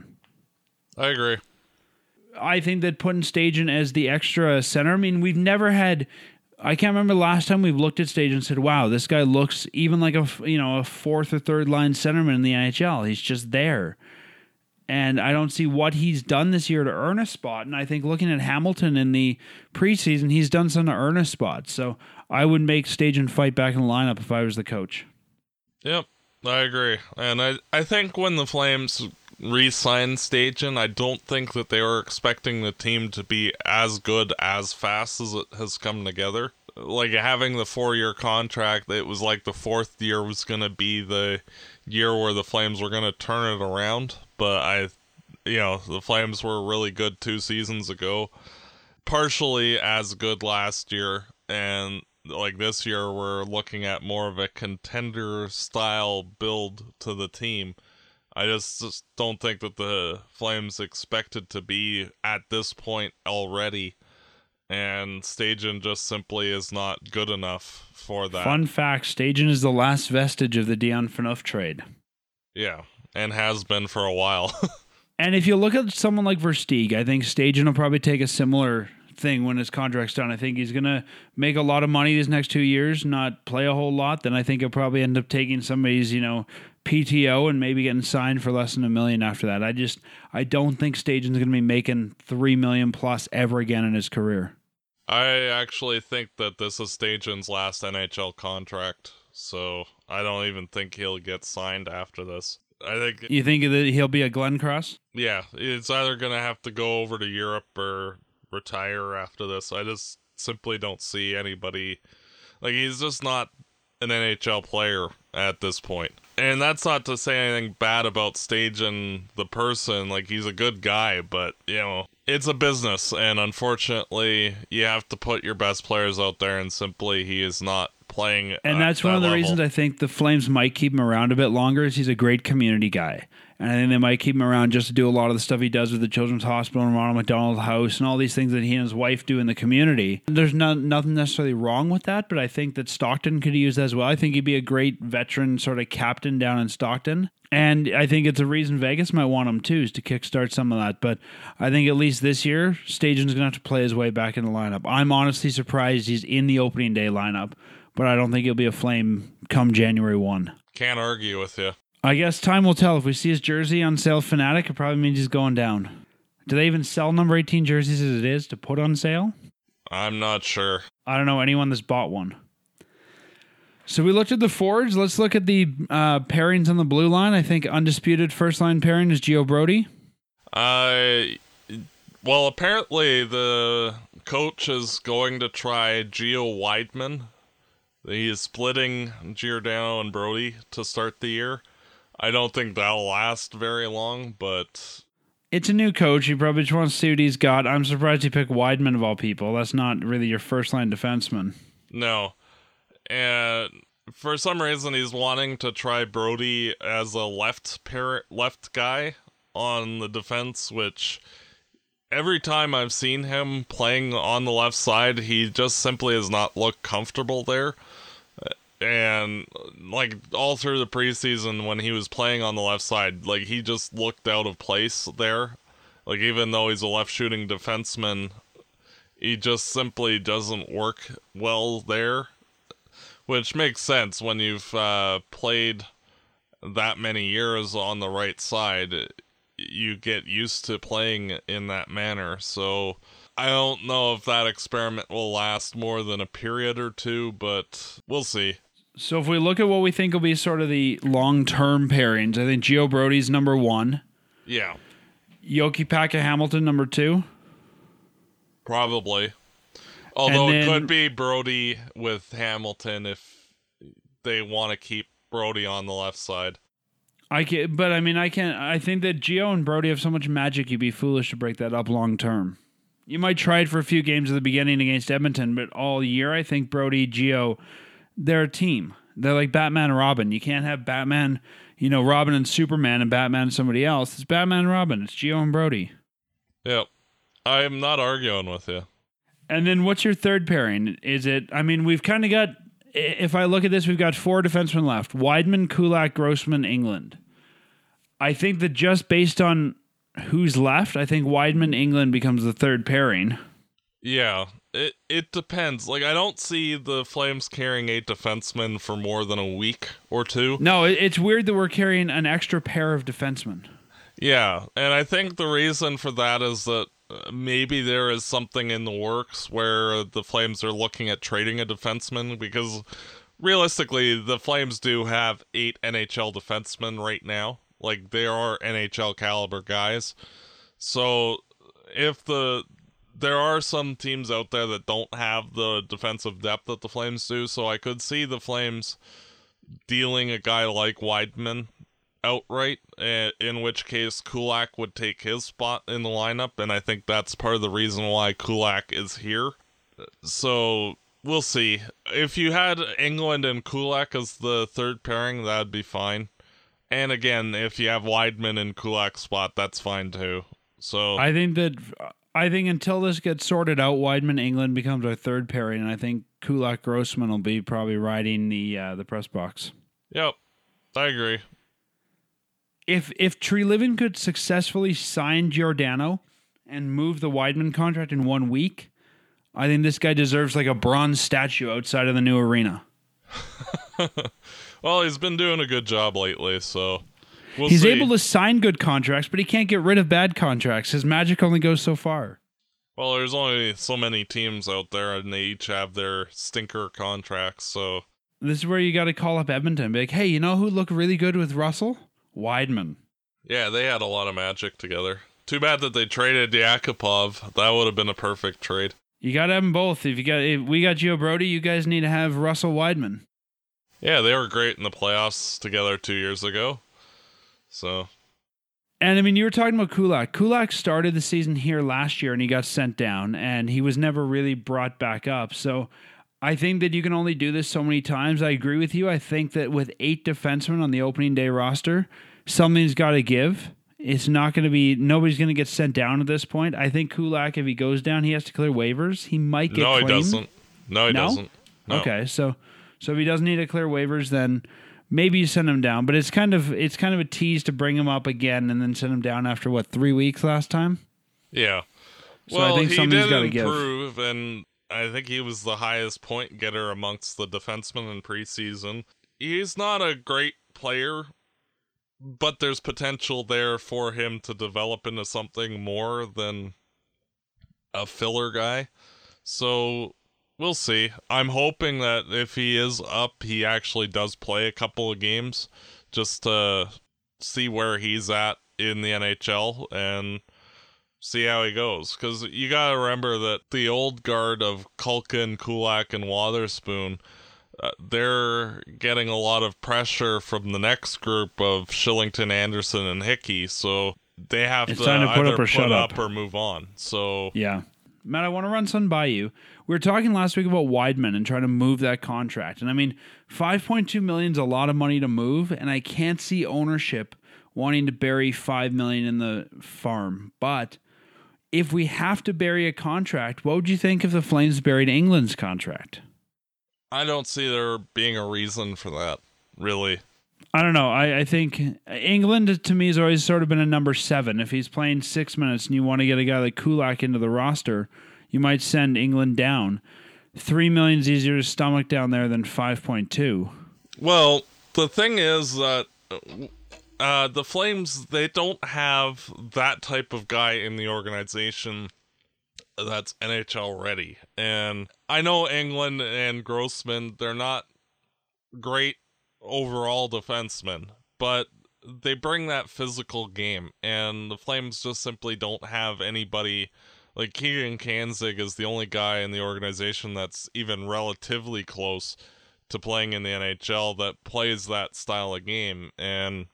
I agree. I think that putting Stajan as the extra center, I mean, we've never had... I can't remember the last time we've looked at Stajan and said, wow, this guy looks even like a, you know, a fourth or third line centerman in the N H L. He's just there. And I don't see what he's done this year to earn a spot. And I think looking at Hamilton in the preseason, he's done some to earn a spot. So I would make Stajan fight back in the lineup if I was the coach. Yep, I agree. And I, I think when the Flames re-signed Stajan, I don't think that they were expecting the team to be as good as fast as it has come together. Like, having the four-year contract, it was like the fourth year was going to be the year where the Flames were going to turn it around. But I, you know, the Flames were really good two seasons ago, partially as good last year, and like this year we're looking at more of a contender-style build to the team. I just, just don't think that the Flames expected to be at this point already, and Stajan just simply is not good enough for that. Fun fact, Stajan is the last vestige of the Dion Phaneuf trade. Yeah, and has been for a while. And if you look at someone like Versteeg, I think Stajan will probably take a similar thing when his contract's done. I think he's going to make a lot of money these next two years, not play a whole lot. Then I think he'll probably end up taking somebody's, you know, P T O and maybe getting signed for less than a million after that. I just, I don't think Stajan's going to be making three million plus ever again in his career. I actually think that this is Stajan's last N H L contract, so I don't even think he'll get signed after this. I think you think that he'll be a Glenncross? Yeah, it's either going to have to go over to Europe or retire after this. I just simply don't see anybody, like, he's just not an N H L player at this point. And that's not to say anything bad about Stajan the person. Like, he's a good guy, but, you know, it's a business, and unfortunately, you have to put your best players out there, and simply he is not playing. And that's one that of the level. reasons I think the Flames might keep him around a bit longer is he's a great community guy. And I think they might keep him around just to do a lot of the stuff he does with the Children's Hospital and Ronald McDonald House and all these things that he and his wife do in the community. There's not, nothing necessarily wrong with that, but I think that Stockton could use that as well. I think he'd be a great veteran sort of captain down in Stockton. And I think it's a reason Vegas might want him too, is to kickstart some of that. But I think at least this year, Stajan's going to have to play his way back in the lineup. I'm honestly surprised he's in the opening day lineup, but I don't think he'll be a Flame come January first. Can't argue with you. I guess time will tell. If we see his jersey on sale Fanatic, it probably means he's going down. Do they even sell number eighteen jerseys as it is to put on sale? I'm not sure. I don't know anyone that's bought one. So we looked at the forwards. Let's look at the uh, pairings on the blue line. I think undisputed first line pairing is Gio Brody. Uh, well, apparently the coach is going to try Gio Weidman. He is splitting Giordano and Brody to start the year. I don't think that'll last very long, but... It's a new coach. He probably just wants to see what he's got. I'm surprised he picked Weidman of all people. That's not really your first-line defenseman. No. And for some reason, he's wanting to try Brody as a left pair, left guy on the defense, which every time I've seen him playing on the left side, he just simply has not looked comfortable there. And, like, all through the preseason when he was playing on the left side, like, he just looked out of place there. Like, even though he's a left-shooting defenseman, he just simply doesn't work well there. Which makes sense when you've uh, played that many years on the right side. You get used to playing in that manner. So I don't know if that experiment will last more than a period or two, but we'll see. So if we look at what we think will be sort of the long-term pairings, I think Gio Brody's number one. Yeah. Yoki Paka Hamilton number two. Probably. Although then, it could be Brody with Hamilton if they want to keep Brody on the left side. I can, but I mean, I can. I think that Gio and Brody have so much magic. You'd be foolish to break that up long term. You might try it for a few games at the beginning against Edmonton, but all year, I think Brody, Gio, they're a team. They're like Batman and Robin. You can't have Batman, you know, Robin and Superman, and Batman and somebody else. It's Batman and Robin. It's Gio and Brody. Yep. I'm not arguing with you. And then what's your third pairing? Is it, I mean, we've kind of got, if I look at this, we've got four defensemen left. Weidman, Kulak, Grossman, England. I think that just based on who's left, I think Weidman, England becomes the third pairing. Yeah, it it depends. Like, I don't see the Flames carrying eight defensemen for more than a week or two. No, it, it's weird that we're carrying an extra pair of defensemen. Yeah, and I think the reason for that is that uh, maybe there is something in the works where the Flames are looking at trading a defenseman, because realistically, the Flames do have eight N H L defensemen right now. Like, they are N H L caliber guys. So if the there are some teams out there that don't have the defensive depth that the Flames do, so I could see the Flames dealing a guy like Weidman outright, in which case Kulak would take his spot in the lineup, and I think that's part of the reason why Kulak is here. So we'll see. If you had England and Kulak as the third pairing, that'd be fine. And again, if you have Weidman in Kulak's spot, that's fine too. So I think that I think until this gets sorted out, Weidman, England becomes our third pairing, and I think Kulak, Grossman will be probably riding the uh, the press box. Yep, I agree. If if Treliving could successfully sign Giordano and move the Weidman contract in one week, I think this guy deserves like a bronze statue outside of the new arena. Well, he's been doing a good job lately, so we'll he's see. able to sign good contracts, but he can't get rid of bad contracts. His magic only goes so far. Well, there's only so many teams out there, and they each have their stinker contracts, so... This is where you got to call up Edmonton and be like, hey, you know who looked really good with Russell? Weidman. Yeah, they had a lot of magic together. Too bad that they traded Yakupov. That would have been a perfect trade. You got to have them both. If you got, if we got Gio Brody, you guys need to have Russell Weidman. Yeah, they were great in the playoffs together two years ago. So, and I mean, you were talking about Kulak. Kulak started the season here last year and he got sent down and he was never really brought back up. So I think that you can only do this so many times. I agree with you. I think that with eight defensemen on the opening day roster, something's got to give. It's not going to be, nobody's going to get sent down at this point. I think Kulak, if he goes down, he has to clear waivers. He might get no, claimed. he doesn't. No, he No? doesn't. No. Okay, so so if he doesn't need to clear waivers, then maybe you send him down. But it's kind of it's kind of a tease to bring him up again and then send him down after what, three weeks last time? Yeah. So well, I think he something's did gotta give. improve, and I think he was the highest point getter amongst the defensemen in preseason. He's not a great player, but there's potential there for him to develop into something more than a filler guy. So we'll see. I'm hoping that if he is up, he actually does play a couple of games just to see where he's at in the N H L and see how he goes. Because you got to remember that the old guard of Culkin, Kulak, and Wotherspoon, uh, they're getting a lot of pressure from the next group of Shillington, Anderson, and Hickey. So they have It's to, time to put either up or put shut up, up. or move on. So Yeah. Matt, I want to run something by you. We were talking last week about Weidman and trying to move that contract. And I mean, five point two million dollars is a lot of money to move, and I can't see ownership wanting to bury five million dollars in the farm. But if we have to bury a contract, what would you think if the Flames buried England's contract? I don't see there being a reason for that, really. I don't know. I, I think England, to me, has always sort of been a number seven. If he's playing six minutes and you want to get a guy like Kulak into the roster, you might send England down. Three million is easier to stomach down there than five point two. Well, the thing is that uh, the Flames, they don't have that type of guy in the organization that's N H L ready. And I know England and Grossman, they're not great overall defensemen, but they bring that physical game, and the Flames just simply don't have anybody. Like, Keegan Kanzig is the only guy in the organization that's even relatively close to playing in the N H L that plays that style of game. And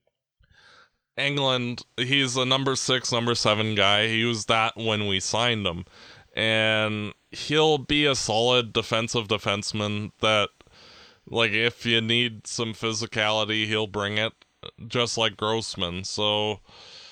England, he's a number six, number seven guy. He was that when we signed him. And he'll be a solid defensive defenseman that, like, if you need some physicality, he'll bring it, just like Grossman. So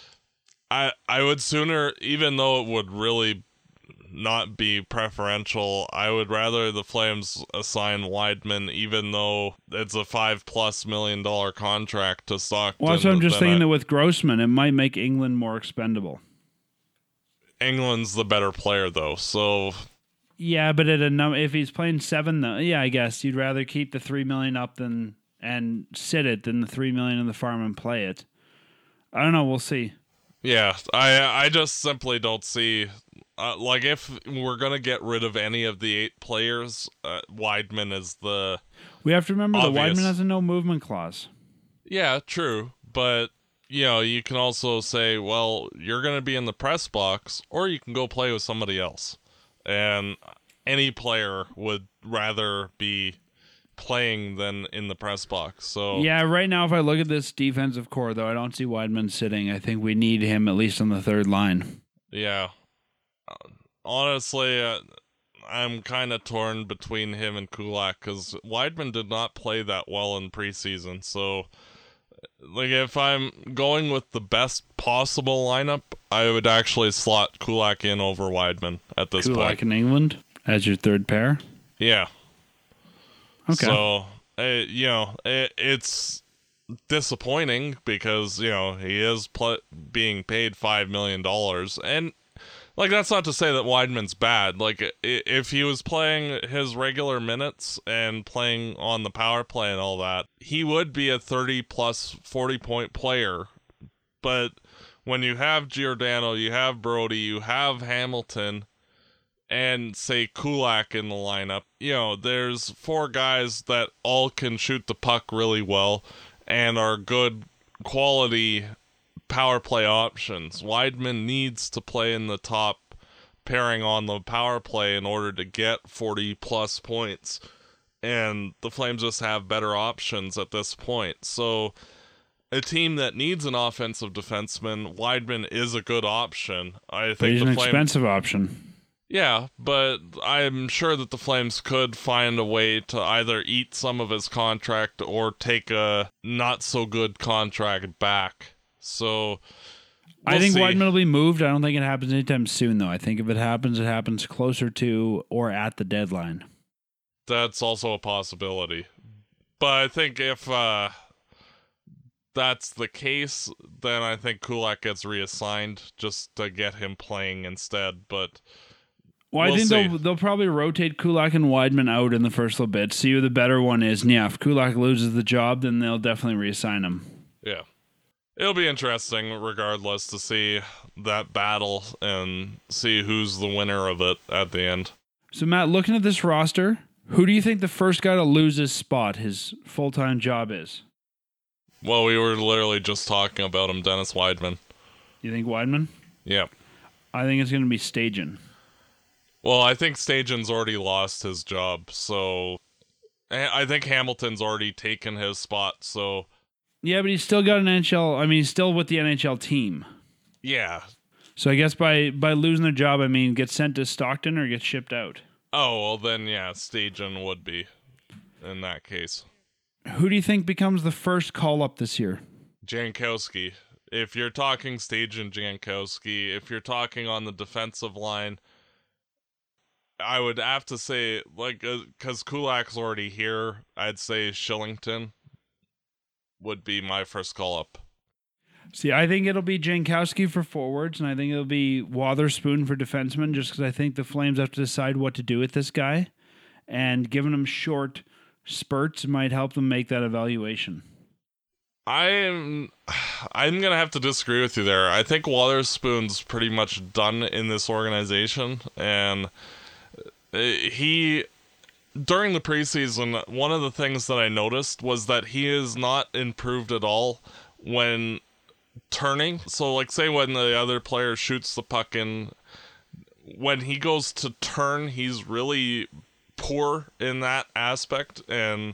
I I would sooner, even though it would really not be preferential, I would rather the Flames assign Weidman, even though it's a five plus million dollar contract to Stockton. Well, so I'm just thinking I, that with Grossman, it might make England more expendable. England's the better player, though, so Yeah, but at a num- if he's playing seven, though, yeah, I guess you'd rather keep the three million up than and sit it than the three million in the farm and play it. I don't know. We'll see. yeah, I I just simply don't see. Uh, like, if we're going to get rid of any of the eight players, uh, Weidman is the... We have to remember Obvious. that Weidman has a no movement clause. Yeah, true. But, you know, you can also say, well, you're going to be in the press box, or you can go play with somebody else. And any player would rather be playing than in the press box. So Yeah, right now, if I look at this defensive core, though, I don't see Weidman sitting. I think we need him at least on the third line. yeah. Honestly, uh, I'm kind of torn between him and Kulak, because Weidman did not play that well in preseason. So, like, if I'm going with the best possible lineup, I would actually slot Kulak in over Weidman at this Kulak point. in England as your third pair. Yeah. Okay. So, uh, you know, it, it's disappointing because, you know, he is pl- being paid five million dollars. And, like, that's not to say that Weidman's bad. Like, i- if he was playing his regular minutes and playing on the power play and all that, he would be a thirty plus forty point player. But when you have Giordano, you have Brody, you have Hamilton, and say Kulak in the lineup, you know, there's four guys that all can shoot the puck really well and are good quality power play options. Weidman needs to play in the top pairing on the power play in order to get forty plus points. and the Flames just have better options at this point. So a team that needs an offensive defenseman, Wideman is a good option. I think But he's the an Flames, expensive option. yeah, but I'm sure that the Flames could find a way to either eat some of his contract or take a not so good contract back. So we'll I think see. Wideman will be moved. I don't think it happens anytime soon, though. I think if it happens, it happens closer to or at the deadline. That's also a possibility. But I think if uh, that's the case, then I think Kulak gets reassigned just to get him playing instead. But Well, I we'll think see. they'll they'll probably rotate Kulak and Wideman out in the first little bit. See who the better one is. And yeah, if Kulak loses the job, then they'll definitely reassign him. Yeah. It'll be interesting regardless to see that battle and see who's the winner of it at the end. So Matt, looking at this roster, who do you think the first guy to lose his spot, his full-time job is? Well, we were literally just talking about him, Dennis Wideman. You think Wideman? Yeah. I think it's going to be Stajan. Well, I think Stajan's already lost his job, so I I think Hamilton's already taken his spot, so Yeah, but he's still got an N H L. I mean, he's still with the N H L team. yeah. So I guess by, by losing their job, I mean, get sent to Stockton or get shipped out. Oh, well then, yeah, Stajan would be in that case. Who do you think becomes the first call-up this year? Jankowski. If you're talking Stajan Jankowski, if you're talking on the defensive line, I would have to say, like, because Kulak's already here, I'd say Shillington would be my first call-up. See, I think it'll be Jankowski for forwards, and I think it'll be Wotherspoon for defensemen, just because I think the Flames have to decide what to do with this guy, and giving him short spurts might help them make that evaluation. I'm I'm gonna have to disagree with you there. I think Wotherspoon's pretty much done in this organization, and he during the preseason, one of the things that I noticed was that he is not improved at all when turning. So, like, say when the other player shoots the puck in, when he goes to turn, he's really poor in that aspect, and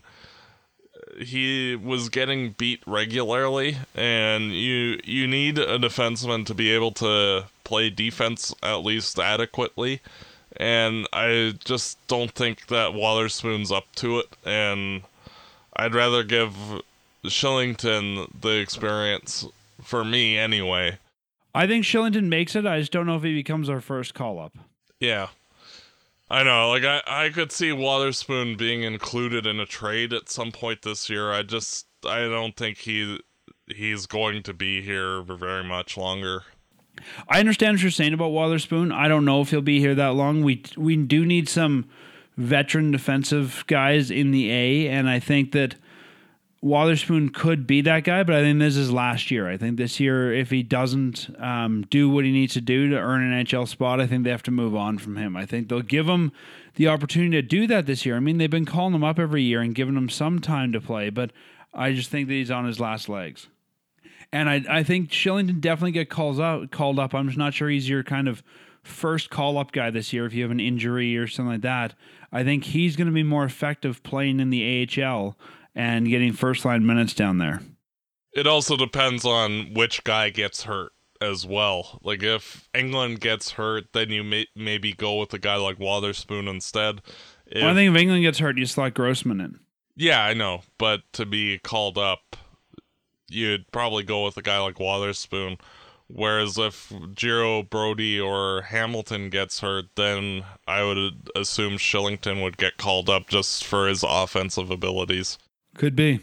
he was getting beat regularly, and you you need a defenseman to be able to play defense at least adequately, and I just don't think that Wotherspoon's up to it, and I'd rather give Shillington the experience, for me anyway. I think Shillington makes it. I just don't know if he becomes our first call-up. Yeah. I know, like, I, I could see Wotherspoon being included in a trade at some point this year. I just, I don't think he he's going to be here for very much longer. I understand what you're saying about Wotherspoon. I don't know if he'll be here that long. We we do need some veteran defensive guys in the A, and I think that Wotherspoon could be that guy, but I think this is last year. I think this year, if he doesn't um, do what he needs to do to earn an N H L spot, I think they have to move on from him. I think they'll give him the opportunity to do that this year. I mean, they've been calling him up every year and giving him some time to play, but I just think that he's on his last legs. And I I think Shillington definitely get calls out, called up. I'm just not sure he's your kind of first call-up guy this year if you have an injury or something like that. I think he's going to be more effective playing in the A H L and getting first-line minutes down there. It also depends on which guy gets hurt as well. Like, if England gets hurt, then you may maybe go with a guy like Wotherspoon instead. If, Well, I think if England gets hurt, you slot Grossman in. yeah, I know, but to be called up, you'd probably go with a guy like Wotherspoon. Whereas if Giro, Brody, or Hamilton gets hurt, then I would assume Shillington would get called up just for his offensive abilities. Could be.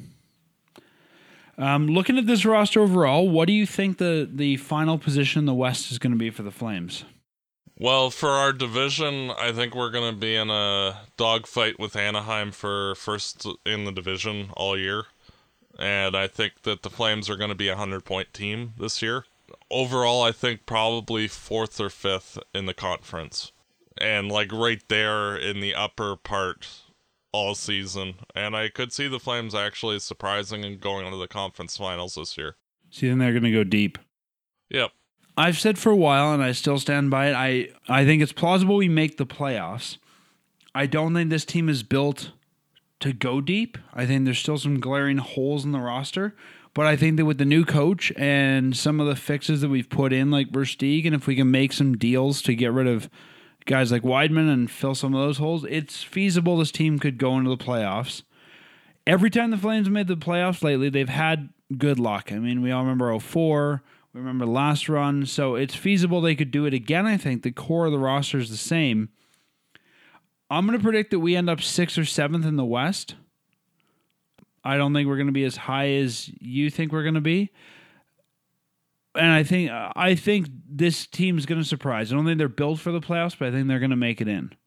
Um, looking at this roster overall, what do you think the, the final position in the West is going to be for the Flames? Well, for our division, I think we're going to be in a dogfight with Anaheim for first in the division all year. And I think that the Flames are going to be a hundred-point team this year. Overall, I think probably fourth or fifth in the conference. And, like, right there in the upper part all season. And I could see the Flames actually surprising and going into the conference finals this year. So you think they're going to go deep? Yep. I've said for a while, and I still stand by it, I, I think it's plausible we make the playoffs. I don't think this team is built to go deep. I think there's still some glaring holes in the roster. But I think that with the new coach and some of the fixes that we've put in, like Versteeg, and if we can make some deals to get rid of guys like Weidman and fill some of those holes, it's feasible this team could go into the playoffs. Every time the Flames have made the playoffs lately, they've had good luck. I mean, we all remember oh four, we remember the last run, so it's feasible they could do it again. I think the core of the roster is the same. I'm going to predict that we end up sixth or seventh in the West. I don't think we're going to be as high as you think we're going to be. And I think I think this team's going to surprise. I don't think they're built for the playoffs, but I think they're going to make it in.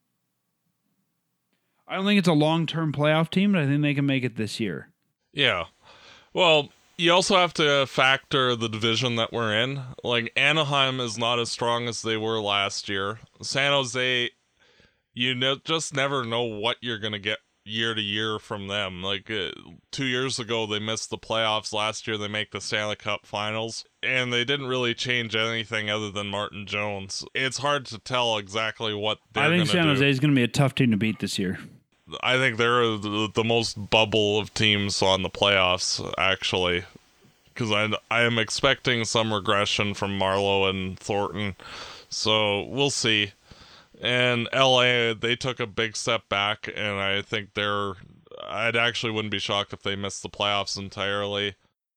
I don't think it's a long-term playoff team, but I think they can make it this year. Yeah. Well, you also have to factor the division that we're in. Like, Anaheim is not as strong as they were last year. San Jose, you know, just never know what you're going to get year to year from them. Like uh, two years ago they missed the playoffs. Last year they make the Stanley Cup Finals, and they didn't really change anything other than Martin Jones. It's hard to tell exactly what they're going to do. I think San Jose is going to be a tough team to beat this year. I think they're the, the most bubble of teams on the playoffs, actually, because I I am expecting some regression from Marleau and Thornton, so we'll see. And L A, they took a big step back, and I think they're... I'd actually wouldn't be shocked if they missed the playoffs entirely.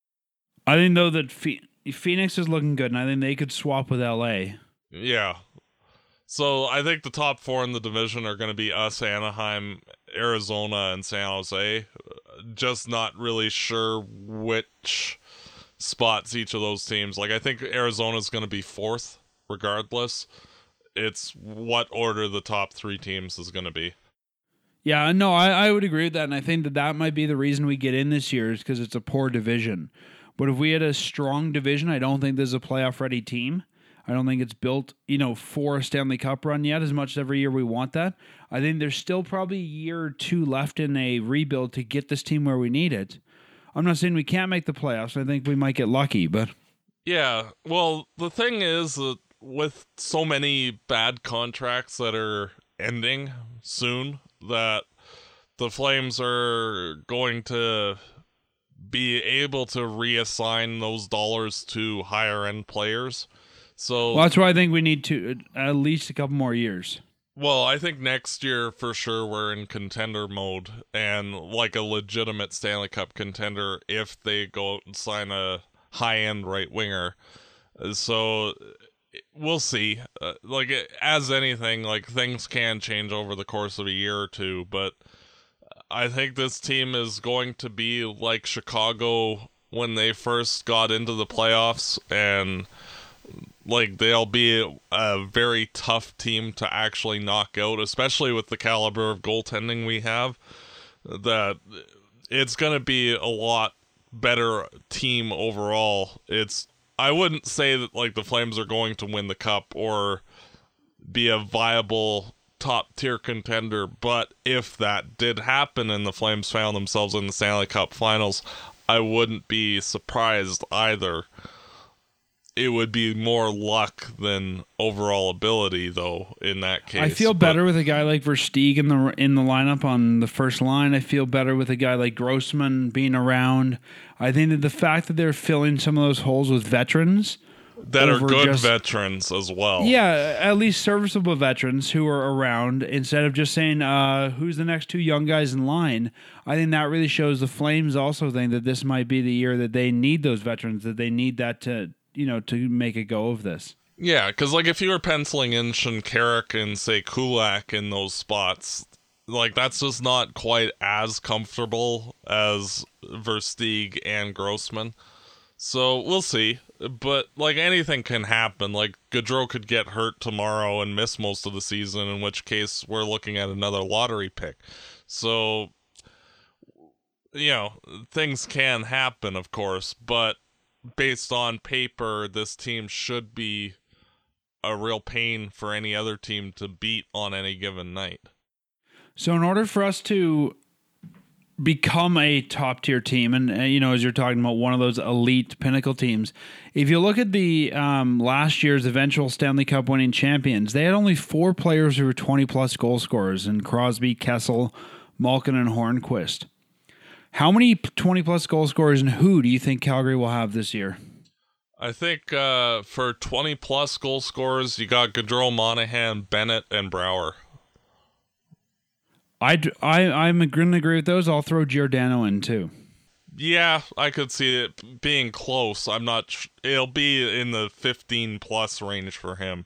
I think, though, that Phoenix is looking good, and I think they could swap with L A. Yeah. So I think the top four in the division are going to be us, Anaheim, Arizona, and San Jose. Just not really sure which spots each of those teams. Like, I think Arizona's going to be fourth, regardless. It's what order the top three teams is going to be. Yeah, no, I, I would agree with that, and I think that that might be the reason we get in this year is because it's a poor division. But if we had a strong division, I don't think there's a playoff-ready team. I don't think it's built, you know, for a Stanley Cup run yet, as much as every year we want that. I think there's still probably a year or two left in a rebuild to get this team where we need it. I'm not saying we can't make the playoffs. I think we might get lucky, but... Yeah, well, the thing is that with so many bad contracts that are ending soon, that the Flames are going to be able to reassign those dollars to higher end players. So well, that's why I think we need to at least a couple more years. Well, I think next year for sure we're in contender mode, and like a legitimate Stanley Cup contender if they go and sign a high end right winger. So we'll see. Uh, like, as anything, like, things can change over the course of a year or two, but I think this team is going to be like Chicago when they first got into the playoffs, and, like, they'll be a very tough team to actually knock out, especially with the caliber of goaltending we have, that it's going to be a lot better team overall. It's I wouldn't say that, like, the Flames are going to win the cup or be a viable top-tier contender, but if that did happen and the Flames found themselves in the Stanley Cup Finals, I wouldn't be surprised either. It would be more luck than overall ability, though, in that case. I feel but, better with a guy like Versteeg in the in the lineup on the first line. I feel better with a guy like Grossman being around. I think that the fact that they're filling some of those holes with veterans that are good just, veterans as well. Yeah, at least serviceable veterans who are around, instead of just saying, uh, who's the next two young guys in line. I think that really shows the Flames also think that this might be the year that they need those veterans, that they need that to... you know, to make a go of this. Yeah, because, like, if you were penciling in Shinkarik and, say, Kulak in those spots, like, that's just not quite as comfortable as Versteeg and Grossman. So, we'll see. But, like, anything can happen. Like, Gaudreau could get hurt tomorrow and miss most of the season, in which case we're looking at another lottery pick. So, you know, things can happen, of course, but based on paper, this team should be a real pain for any other team to beat on any given night. So in order for us to become a top-tier team, and, uh, you know, as you're talking about one of those elite pinnacle teams, if you look at the um, last year's eventual Stanley Cup winning champions, they had only four players who were twenty-plus goal scorers, in Crosby, Kessel, Malkin, and Hornquist. How many twenty-plus goal scorers and who do you think Calgary will have this year? I think uh, for twenty-plus goal scorers, you got Gaudreau, Monahan, Bennett, and Brouwer. I'd, I, I'm going to agree with those. I'll throw Giordano in, too. Yeah, I could see it being close. I'm not... Sh- it'll be in the fifteen-plus range for him.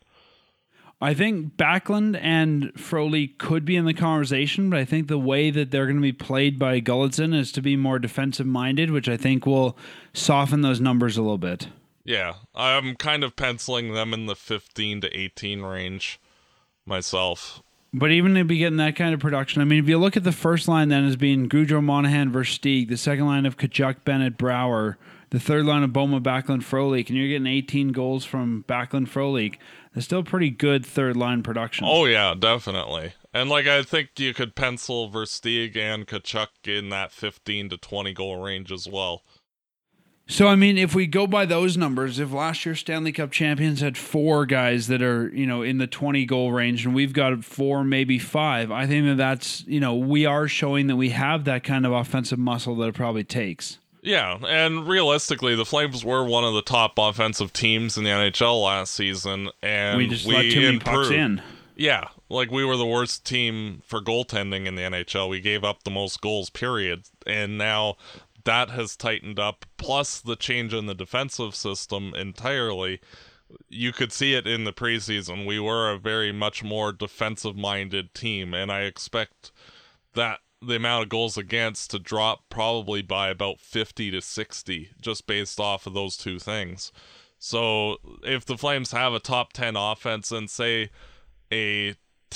I think Backlund and Froley could be in the conversation, but I think the way that they're going to be played by Gulutzan is to be more defensive-minded, which I think will soften those numbers a little bit. Yeah, I'm kind of penciling them in the fifteen to eighteen range myself. But even to be getting that kind of production, I mean, if you look at the first line then as being Gaudreau, Monahan versus Stieg, the second line of Tkachuk, Bennett, Brouwer, the third line of Boma, Backlund, Frolik, and you're getting eighteen goals from Backlund, Frolik, that's still pretty good third line production. Oh, yeah, definitely. And, like, I think you could pencil Versteeg and Tkachuk in that fifteen to twenty goal range as well. So, I mean, if we go by those numbers, if last year's Stanley Cup champions had four guys that are, you know, in the twenty goal range and we've got four, maybe five, I think that that's, you know, we are showing that we have that kind of offensive muscle that it probably takes. Yeah, and realistically, the Flames were one of the top offensive teams in the N H L last season, and we just we let too many improved. pucks in. Yeah, like we were the worst team for goaltending in the N H L. We gave up the most goals, period, and now that has tightened up, plus the change in the defensive system entirely. You could see it in the preseason. We were a very much more defensive-minded team, and I expect that the amount of goals against to drop probably by about fifty to sixty, just based off of those two things. So if the Flames have a top ten offense and say a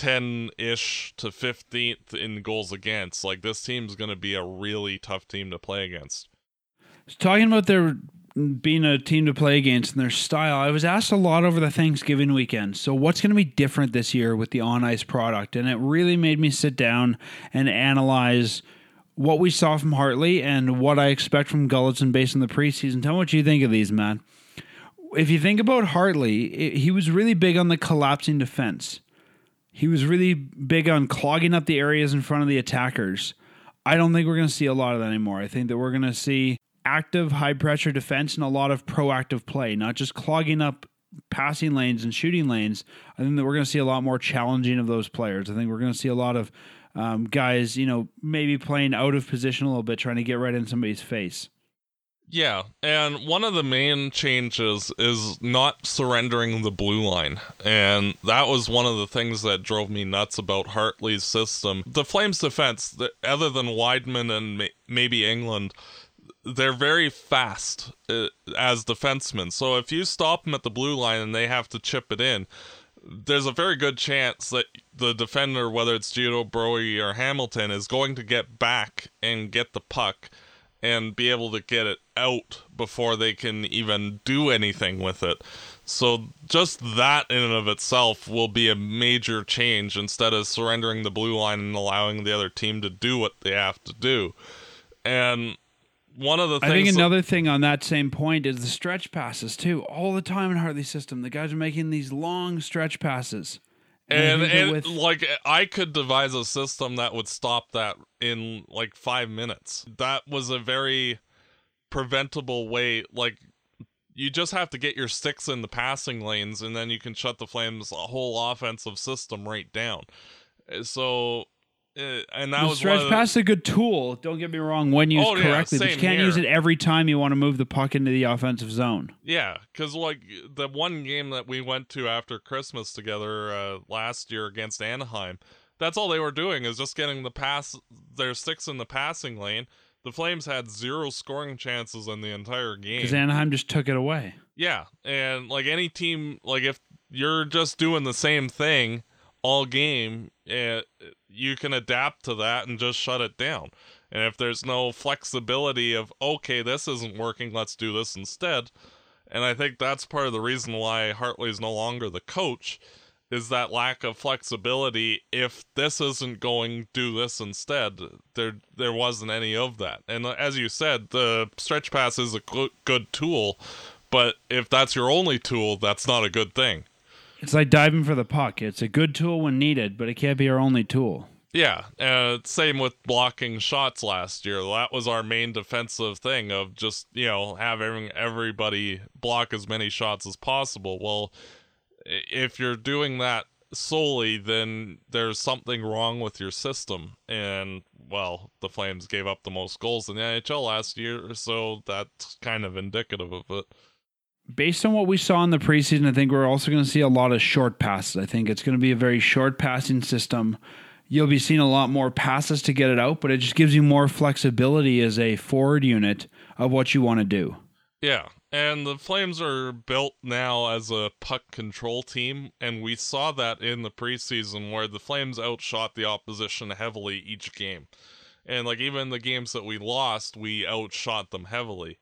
ten-ish to fifteenth in goals against, like, this team's going to be a really tough team to play against. Talking about their being a team to play against and their style, I was asked a lot over the Thanksgiving weekend. So what's going to be different this year with the on-ice product? And it really made me sit down and analyze what we saw from Hartley and what I expect from Gulutzan based on the preseason. Tell me what you think of these, Matt. If you think about Hartley, it, he was really big on the collapsing defense. He was really big on clogging up the areas in front of the attackers. I don't think we're going to see a lot of that anymore. I think that we're going to see active, high-pressure defense and a lot of proactive play, not just clogging up passing lanes and shooting lanes. I think that we're going to see a lot more challenging of those players. I think we're going to see a lot of um, guys, you know, maybe playing out of position a little bit, trying to get right in somebody's face. Yeah, and one of the main changes is not surrendering the blue line, and that was one of the things that drove me nuts about Hartley's system. The Flames' defense, other than Weidman and may- maybe England, they're very fast uh, as defensemen, so if you stop them at the blue line and they have to chip it in, there's a very good chance that the defender, whether it's Gio, Broey, or Hamilton, is going to get back and get the puck and be able to get it out before they can even do anything with it. So just that in and of itself will be a major change instead of surrendering the blue line and allowing the other team to do what they have to do. And one of the things... I think another thing on that same point is the stretch passes, too. All the time in Hartley's system, the guys are making these long stretch passes. And, and with... like, I could devise a system that would stop that in, like, five minutes. That was a very preventable way. Like, you just have to get your sticks in the passing lanes, and then you can shut the Flames' whole offensive system right down. So... Uh, and that the was stretch the, pass is a good tool. Don't get me wrong, when used oh, correctly, yeah, but you can't here. use it every time you want to move the puck into the offensive zone. Yeah, because like the one game that we went to after Christmas together uh, last year against Anaheim, that's all they were doing is just getting the pass, their sticks in the passing lane. The Flames had zero scoring chances in the entire game because Anaheim just took it away. Yeah, and like any team, like if you're just doing the same thing all game, uh, you can adapt to that and just shut it down. And if there's no flexibility of, okay, this isn't working, let's do this instead. And I think that's part of the reason why Hartley's no longer the coach, is that lack of flexibility. If this isn't going, do this instead. There there wasn't any of that. And as you said, the stretch pass is a good tool, but if that's your only tool, that's not a good thing. It's like diving for the puck. It's a good tool when needed, but it can't be our only tool. Yeah, uh, same with blocking shots last year. That was our main defensive thing of just, you know, having everybody block as many shots as possible. Well, if you're doing that solely, then there's something wrong with your system. And, well, the Flames gave up the most goals in the N H L last year, so that's kind of indicative of it. Based on what we saw in the preseason, I think we're also going to see a lot of short passes. I think it's going to be a very short passing system. You'll be seeing a lot more passes to get it out, but it just gives you more flexibility as a forward unit of what you want to do. Yeah, and the Flames are built now as a puck control team, and we saw that in the preseason where the Flames outshot the opposition heavily each game. And like even the games that we lost, we outshot them heavily.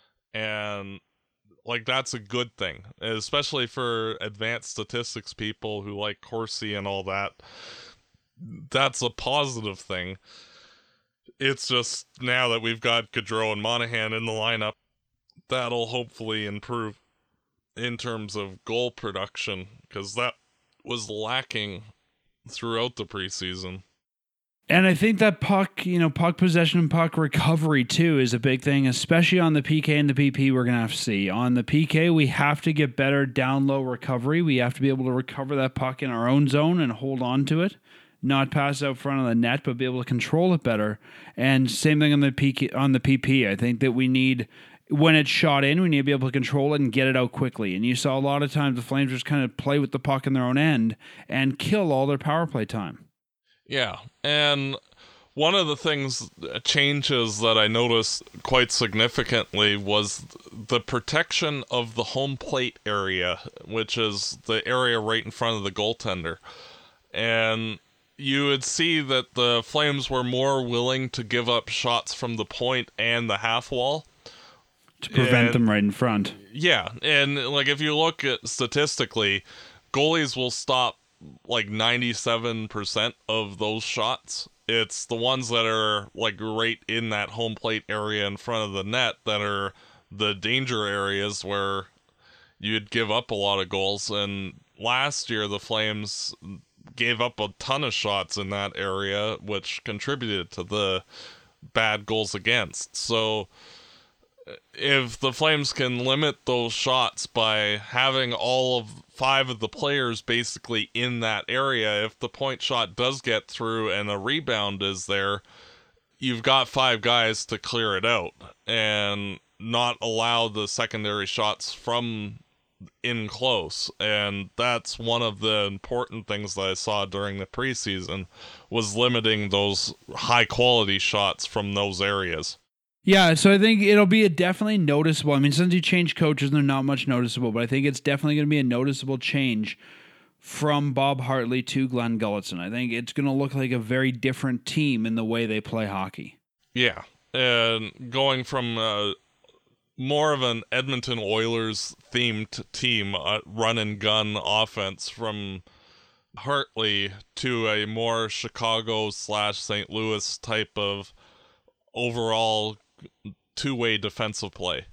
And like that's a good thing, especially for advanced statistics people who like Corsi and all that. That's a positive thing. It's just now that we've got Gaudreau and Monahan in the lineup, that'll hopefully improve in terms of goal production, because that was lacking throughout the preseason. And I think that puck, you know, puck possession and puck recovery too is a big thing, especially on the P K and the P P we're going to have to see. On the P K, we have to get better down low recovery. We have to be able to recover that puck in our own zone and hold on to it. Not pass out front of the net, but be able to control it better. And same thing on the P K, on the P P. I think that we need, when it's shot in, we need to be able to control it and get it out quickly. And you saw a lot of times the Flames just kind of play with the puck in their own end and kill all their power play time. Yeah, and one of the things, changes that I noticed quite significantly was the protection of the home plate area, which is the area right in front of the goaltender. And you would see that the Flames were more willing to give up shots from the point and the half wall to prevent and, them right in front. Yeah, and like if you look at statistically, goalies will stop like ninety-seven percent of those shots. It's the ones that are like right in that home plate area in front of the net that are the danger areas where you'd give up a lot of goals. And last year the Flames gave up a ton of shots in that area, which contributed to the bad goals against. So if the Flames can limit those shots by having all of five of the players basically in that area, if the point shot does get through and a rebound is there, you've got five guys to clear it out and not allow the secondary shots from in close. And that's one of the important things that I saw during the preseason, was limiting those high quality shots from those areas. Yeah, so I think it'll be a definitely noticeable. I mean, since you change coaches, they're not much noticeable, but I think it's definitely going to be a noticeable change from Bob Hartley to Glenn Gulutzan. I think it's going to look like a very different team in the way they play hockey. Yeah, and going from uh, more of an Edmonton Oilers themed team, uh, run and gun offense from Hartley, to a more Chicago slash Saint Louis type of overall two-way defensive play.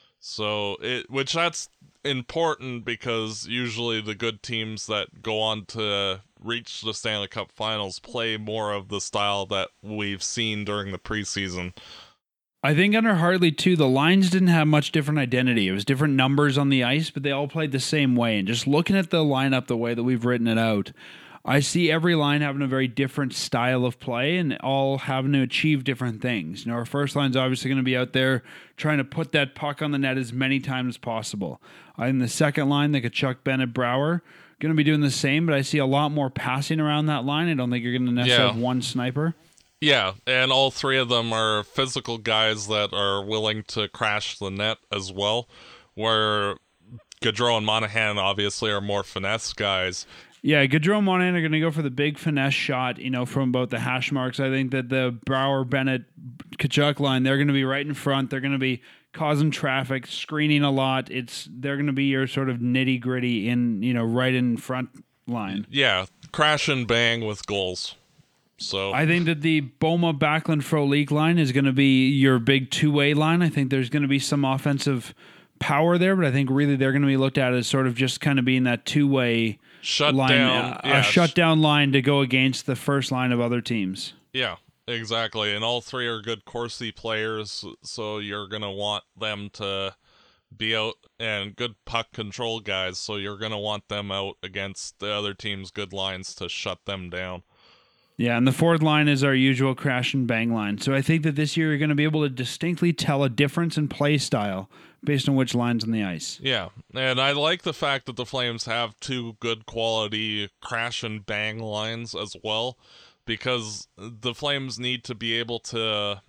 So it, which that's important, because usually the good teams that go on to reach the Stanley Cup Finals play more of the style that we've seen during the preseason. I think under Hartley too, the lines didn't have much different identity. It was different numbers on the ice, but they all played the same way. And just looking at the lineup the way that we've written it out, I see every line having a very different style of play and all having to achieve different things. You know, our first line's obviously going to be out there trying to put that puck on the net as many times as possible. In the second line, the Tkachuk, Bennett, Brouwer, going to be doing the same, but I see a lot more passing around that line. I don't think you're going to necessarily yeah. have one sniper. Yeah, and all three of them are physical guys that are willing to crash the net as well, where Gaudreau and Monahan obviously are more finesse guys. Yeah, Gaudreau and Monahan are going to go for the big finesse shot, you know, from about the hash marks. I think that the Brouwer, Bennett, Tkachuk line, they're going to be right in front. They're going to be causing traffic, screening a lot. It's They're going to be your sort of nitty gritty in, you know, right in front line. Yeah, crash and bang with goals. So I think that the Boma, Backlund, Frolik line is going to be your big two-way line. I think there's going to be some offensive power there, but I think really they're going to be looked at as sort of just kind of being that two-way Shut line, down. uh, Yeah, a sh- shutdown line to go against the first line of other teams. Yeah, exactly. And all three are good Corsi players, so you're going to want them to be out, and good puck control guys, so you're going to want them out against the other team's good lines to shut them down. Yeah, and the fourth line is our usual crash and bang line. So I think that this year you're going to be able to distinctly tell a difference in play style based on which line's on the ice. Yeah, and I like the fact that the Flames have two good quality crash and bang lines as well, because the Flames need to be able to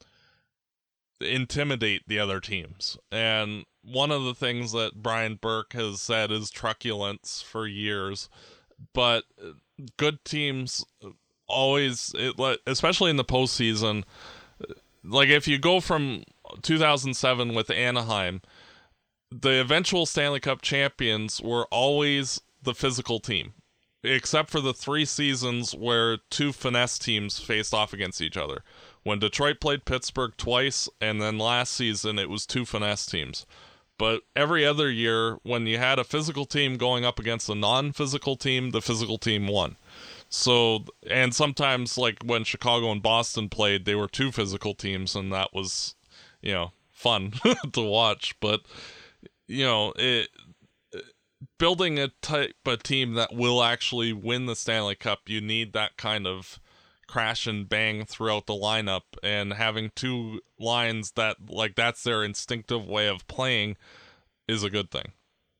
intimidate the other teams. And one of the things that Brian Burke has said is truculence for years, but good teams always, it, especially in the postseason, like if you go from two thousand seven with Anaheim, the eventual Stanley Cup champions were always the physical team, except for the three seasons where two finesse teams faced off against each other. When Detroit played Pittsburgh twice, and then last season it was two finesse teams. But every other year, when you had a physical team going up against a non-physical team, the physical team won. So, and sometimes, like when Chicago and Boston played, they were two physical teams, and that was, you know, fun to watch. But, you know, it, building a type of team that will actually win the Stanley Cup, you need that kind of crash and bang throughout the lineup, and having two lines that, like, that's their instinctive way of playing is a good thing.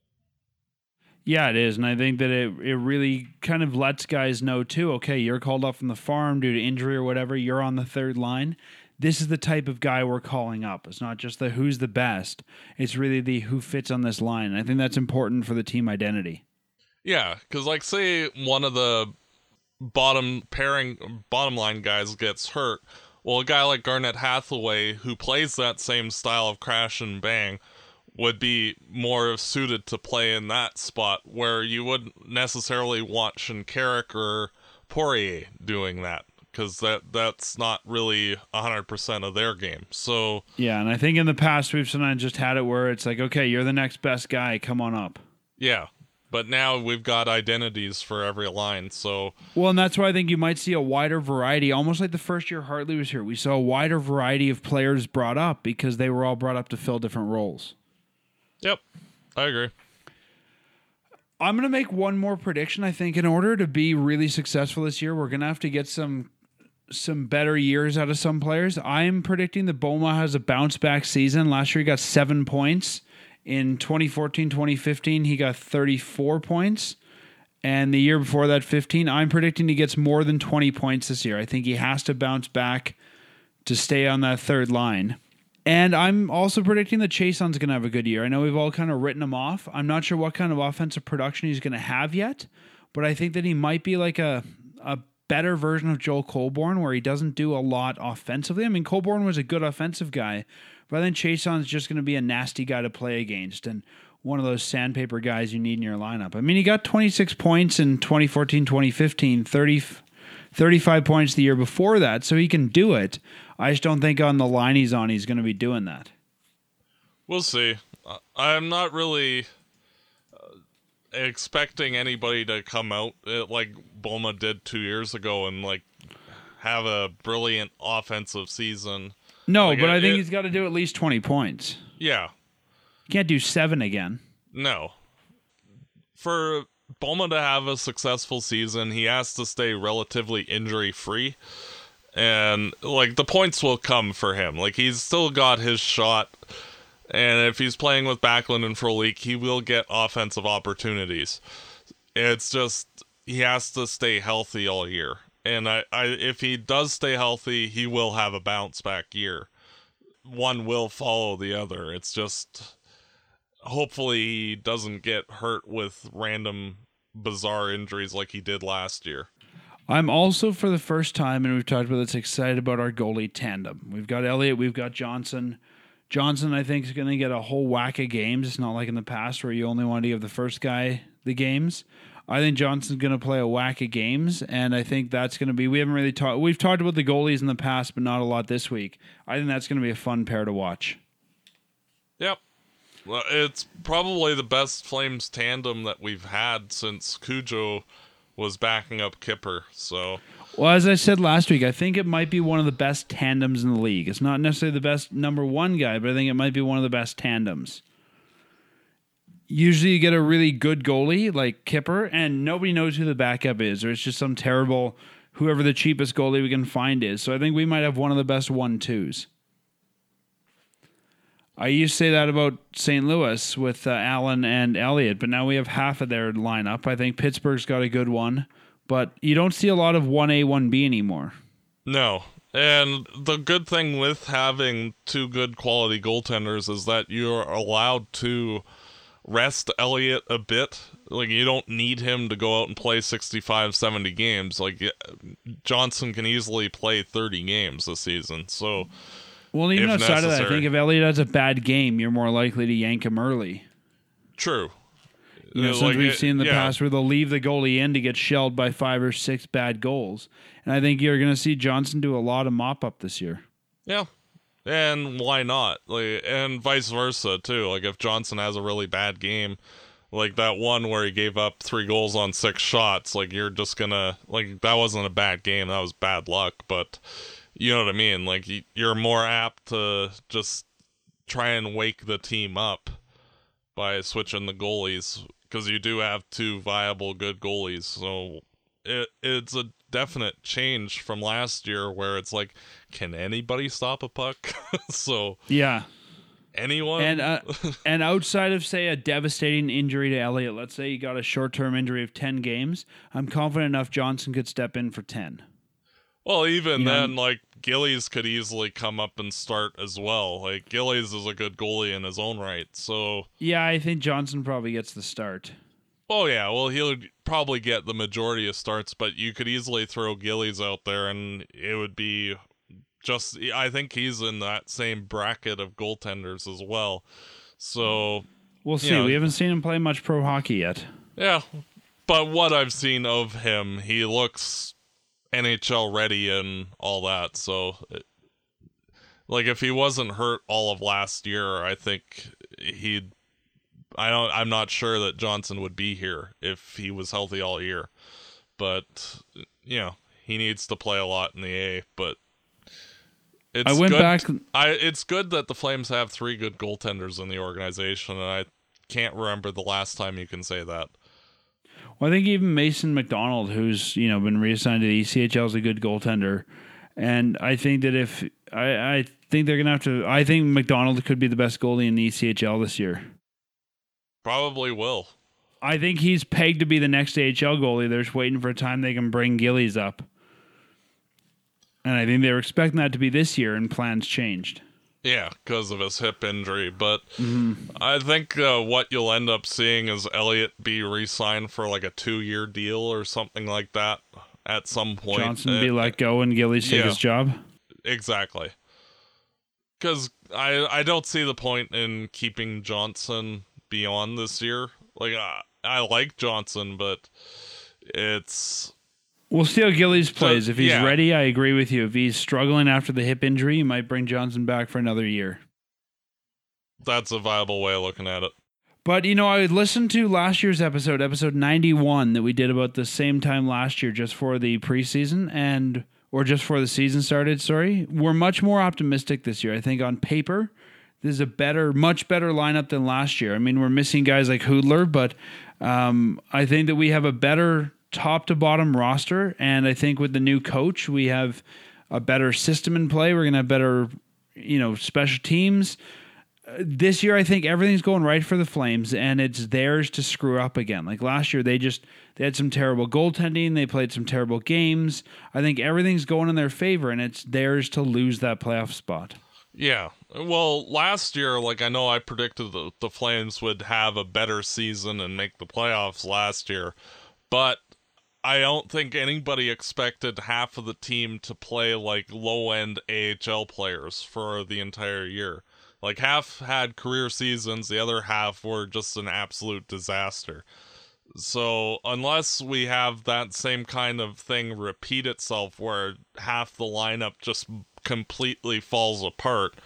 Yeah, it is, and I think that it, it really kind of lets guys know, too, okay, you're called up from the farm due to injury or whatever, you're on the third line. This is the type of guy we're calling up. It's not just the who's the best. It's really the who fits on this line. And I think that's important for the team identity. Yeah, because, like, say one of the bottom pairing, bottom line guys gets hurt. Well, a guy like Garnet Hathaway, who plays that same style of crash and bang, would be more suited to play in that spot, where you wouldn't necessarily want Shinkarik or Poirier doing that, because that that's not really one hundred percent of their game. So yeah, and I think in the past we've sometimes just had it where it's like, okay, you're the next best guy, come on up. Yeah, but now we've got identities for every line, so... Well, and that's why I think you might see a wider variety, almost like the first year Hartley was here. We saw a wider variety of players brought up because they were all brought up to fill different roles. Yep, I agree. I'm going to make one more prediction. I think in order to be really successful this year, we're going to have to get some some better years out of some players. I'm predicting that Boma has a bounce-back season. Last year he got seven points. In twenty fourteen twenty fifteen, he got thirty-four points. And the year before that, fifteen. I'm predicting he gets more than twenty points this year. I think he has to bounce back to stay on that third line. And I'm also predicting that Chason's going to have a good year. I know we've all kind of written him off. I'm not sure what kind of offensive production he's going to have yet, but I think that he might be like a a better version of Joel Colborne, where he doesn't do a lot offensively. I mean, Colborne was a good offensive guy, but I think Chason's just going to be a nasty guy to play against and one of those sandpaper guys you need in your lineup. I mean, he got twenty-six points in twenty fourteen twenty fifteen, thirty, thirty-five points the year before that, so he can do it. I just don't think on the line he's on, he's going to be doing that. We'll see. I'm not really uh, expecting anybody to come out uh, like Boma did two years ago and like have a brilliant offensive season. No, like but it, I think it, he's got to do at least twenty points. Yeah. Can't do seven again. No. For Boma to have a successful season, he has to stay relatively injury-free. And, like, the points will come for him. Like, he's still got his shot. And if he's playing with Backlund and Frolik, he will get offensive opportunities. It's just, he has to stay healthy all year. And I, I, if he does stay healthy, he will have a bounce-back year. One will follow the other. It's just, hopefully he doesn't get hurt with random, bizarre injuries like he did last year. I'm also, for the first time, and we've talked about this, excited about our goalie tandem. We've got Elliott, we've got Johnson. Johnson, I think, is going to get a whole whack of games. It's not like in the past where you only want to give the first guy the games. I think Johnson's going to play a whack of games, and I think that's going to be, we haven't really talked, we've talked about the goalies in the past, but not a lot this week. I think that's going to be a fun pair to watch. Yep. Well, it's probably the best Flames tandem that we've had since Cujo was backing up Kipper. So, well, as I said last week, I think it might be one of the best tandems in the league. It's not necessarily the best number one guy, but I think it might be one of the best tandems. Usually you get a really good goalie like Kipper, and nobody knows who the backup is, or it's just some terrible, whoever the cheapest goalie we can find is. So I think we might have one of the best one-twos. I used to say that about Saint Louis with uh, Allen and Elliott, but now we have half of their lineup. I think Pittsburgh's got a good one, but you don't see a lot of one A, one B anymore. No. And the good thing with having two good quality goaltenders is that you're allowed to rest Elliott a bit. Like, you don't need him to go out and play sixty-five, seventy games. Like, Johnson can easily play thirty games this season, so... Well, even if outside necessary. of that, I think if Elliott has a bad game, you're more likely to yank him early. True. You know, Uh, since like we've it- seen in the yeah. past where they'll leave the goalie in to get shelled by five or six bad goals. And I think you're going to see Johnson do a lot of mop-up this year. Yeah. And why not? Like, and vice versa, too. Like, if Johnson has a really bad game, like that one where he gave up three goals on six shots, like, you're just gonna... Like, that wasn't a bad game. That was bad luck, but... You know what I mean? Like, you're more apt to just try and wake the team up by switching the goalies, because you do have two viable good goalies. So it it's a definite change from last year where it's like, can anybody stop a puck? So Yeah. anyone? And uh, and outside of, say, a devastating injury to Elliott, let's say he got a short-term injury of ten games, I'm confident enough Johnson could step in for ten. Well, even You know, then, like, Gillies could easily come up and start as well. Like, Gillies is a good goalie in his own right, so... Yeah, I think Johnson probably gets the start. Oh, yeah, well, he'll probably get the majority of starts, but you could easily throw Gillies out there, and it would be just... I think he's in that same bracket of goaltenders as well, so... We'll see. You know, We haven't seen him play much pro hockey yet. Yeah, but what I've seen of him, he looks... N H L ready and all that, so it, like if he wasn't hurt all of last year, I think he'd I don't I'm not sure that Johnson would be here if he was healthy all year. But you know, he needs to play a lot in the A, but it's I went good. back I it's good that the Flames have three good goaltenders in the organization, and I can't remember the last time you can say that. Well, I think even Mason McDonald, who's, you know, been reassigned to the E C H L, is a good goaltender. And I think that if I, I think they're gonna have to I think McDonald could be the best goalie in the E C H L this year. Probably will. I think he's pegged to be the next A H L goalie. They're just waiting for a time they can bring Gillies up. And I think they were expecting that to be this year, and plans changed. Yeah, because of his hip injury. But Mm-hmm. I think uh, what you'll end up seeing is Elliott be re-signed for like a two-year deal or something like that at some point. Johnson be Uh, let go and Gillies take yeah. his job. Exactly. Because I, I don't see the point in keeping Johnson beyond this year. Like, I, I like Johnson, but it's... We'll see how Gillies plays. If he's yeah. ready, I agree with you. If he's struggling after the hip injury, you might bring Johnson back for another year. That's a viable way of looking at it. But, you know, I listened to last year's episode, episode ninety-one, that we did about the same time last year, just for the preseason, and or just before the season started, sorry. We're much more optimistic this year. I think on paper, this is a better, much better lineup than last year. I mean, we're missing guys like Hoodler, but um, I think that we have a better top to bottom roster, and I think with the new coach, we have a better system in play. We're going to have better, you know, special teams. This year, I think everything's going right for the Flames, and it's theirs to screw up again. Like last year, they just they had some terrible goaltending. They played some terrible games. I think everything's going in their favor, and it's theirs to lose that playoff spot. Yeah. Well, last year, like, I know I predicted the, the Flames would have a better season and make the playoffs last year, but I don't think anybody expected half of the team to play like low-end A H L players for the entire year. Like, half had career seasons, the other half were just an absolute disaster. So, unless we have that same kind of thing repeat itself where half the lineup just completely falls apart,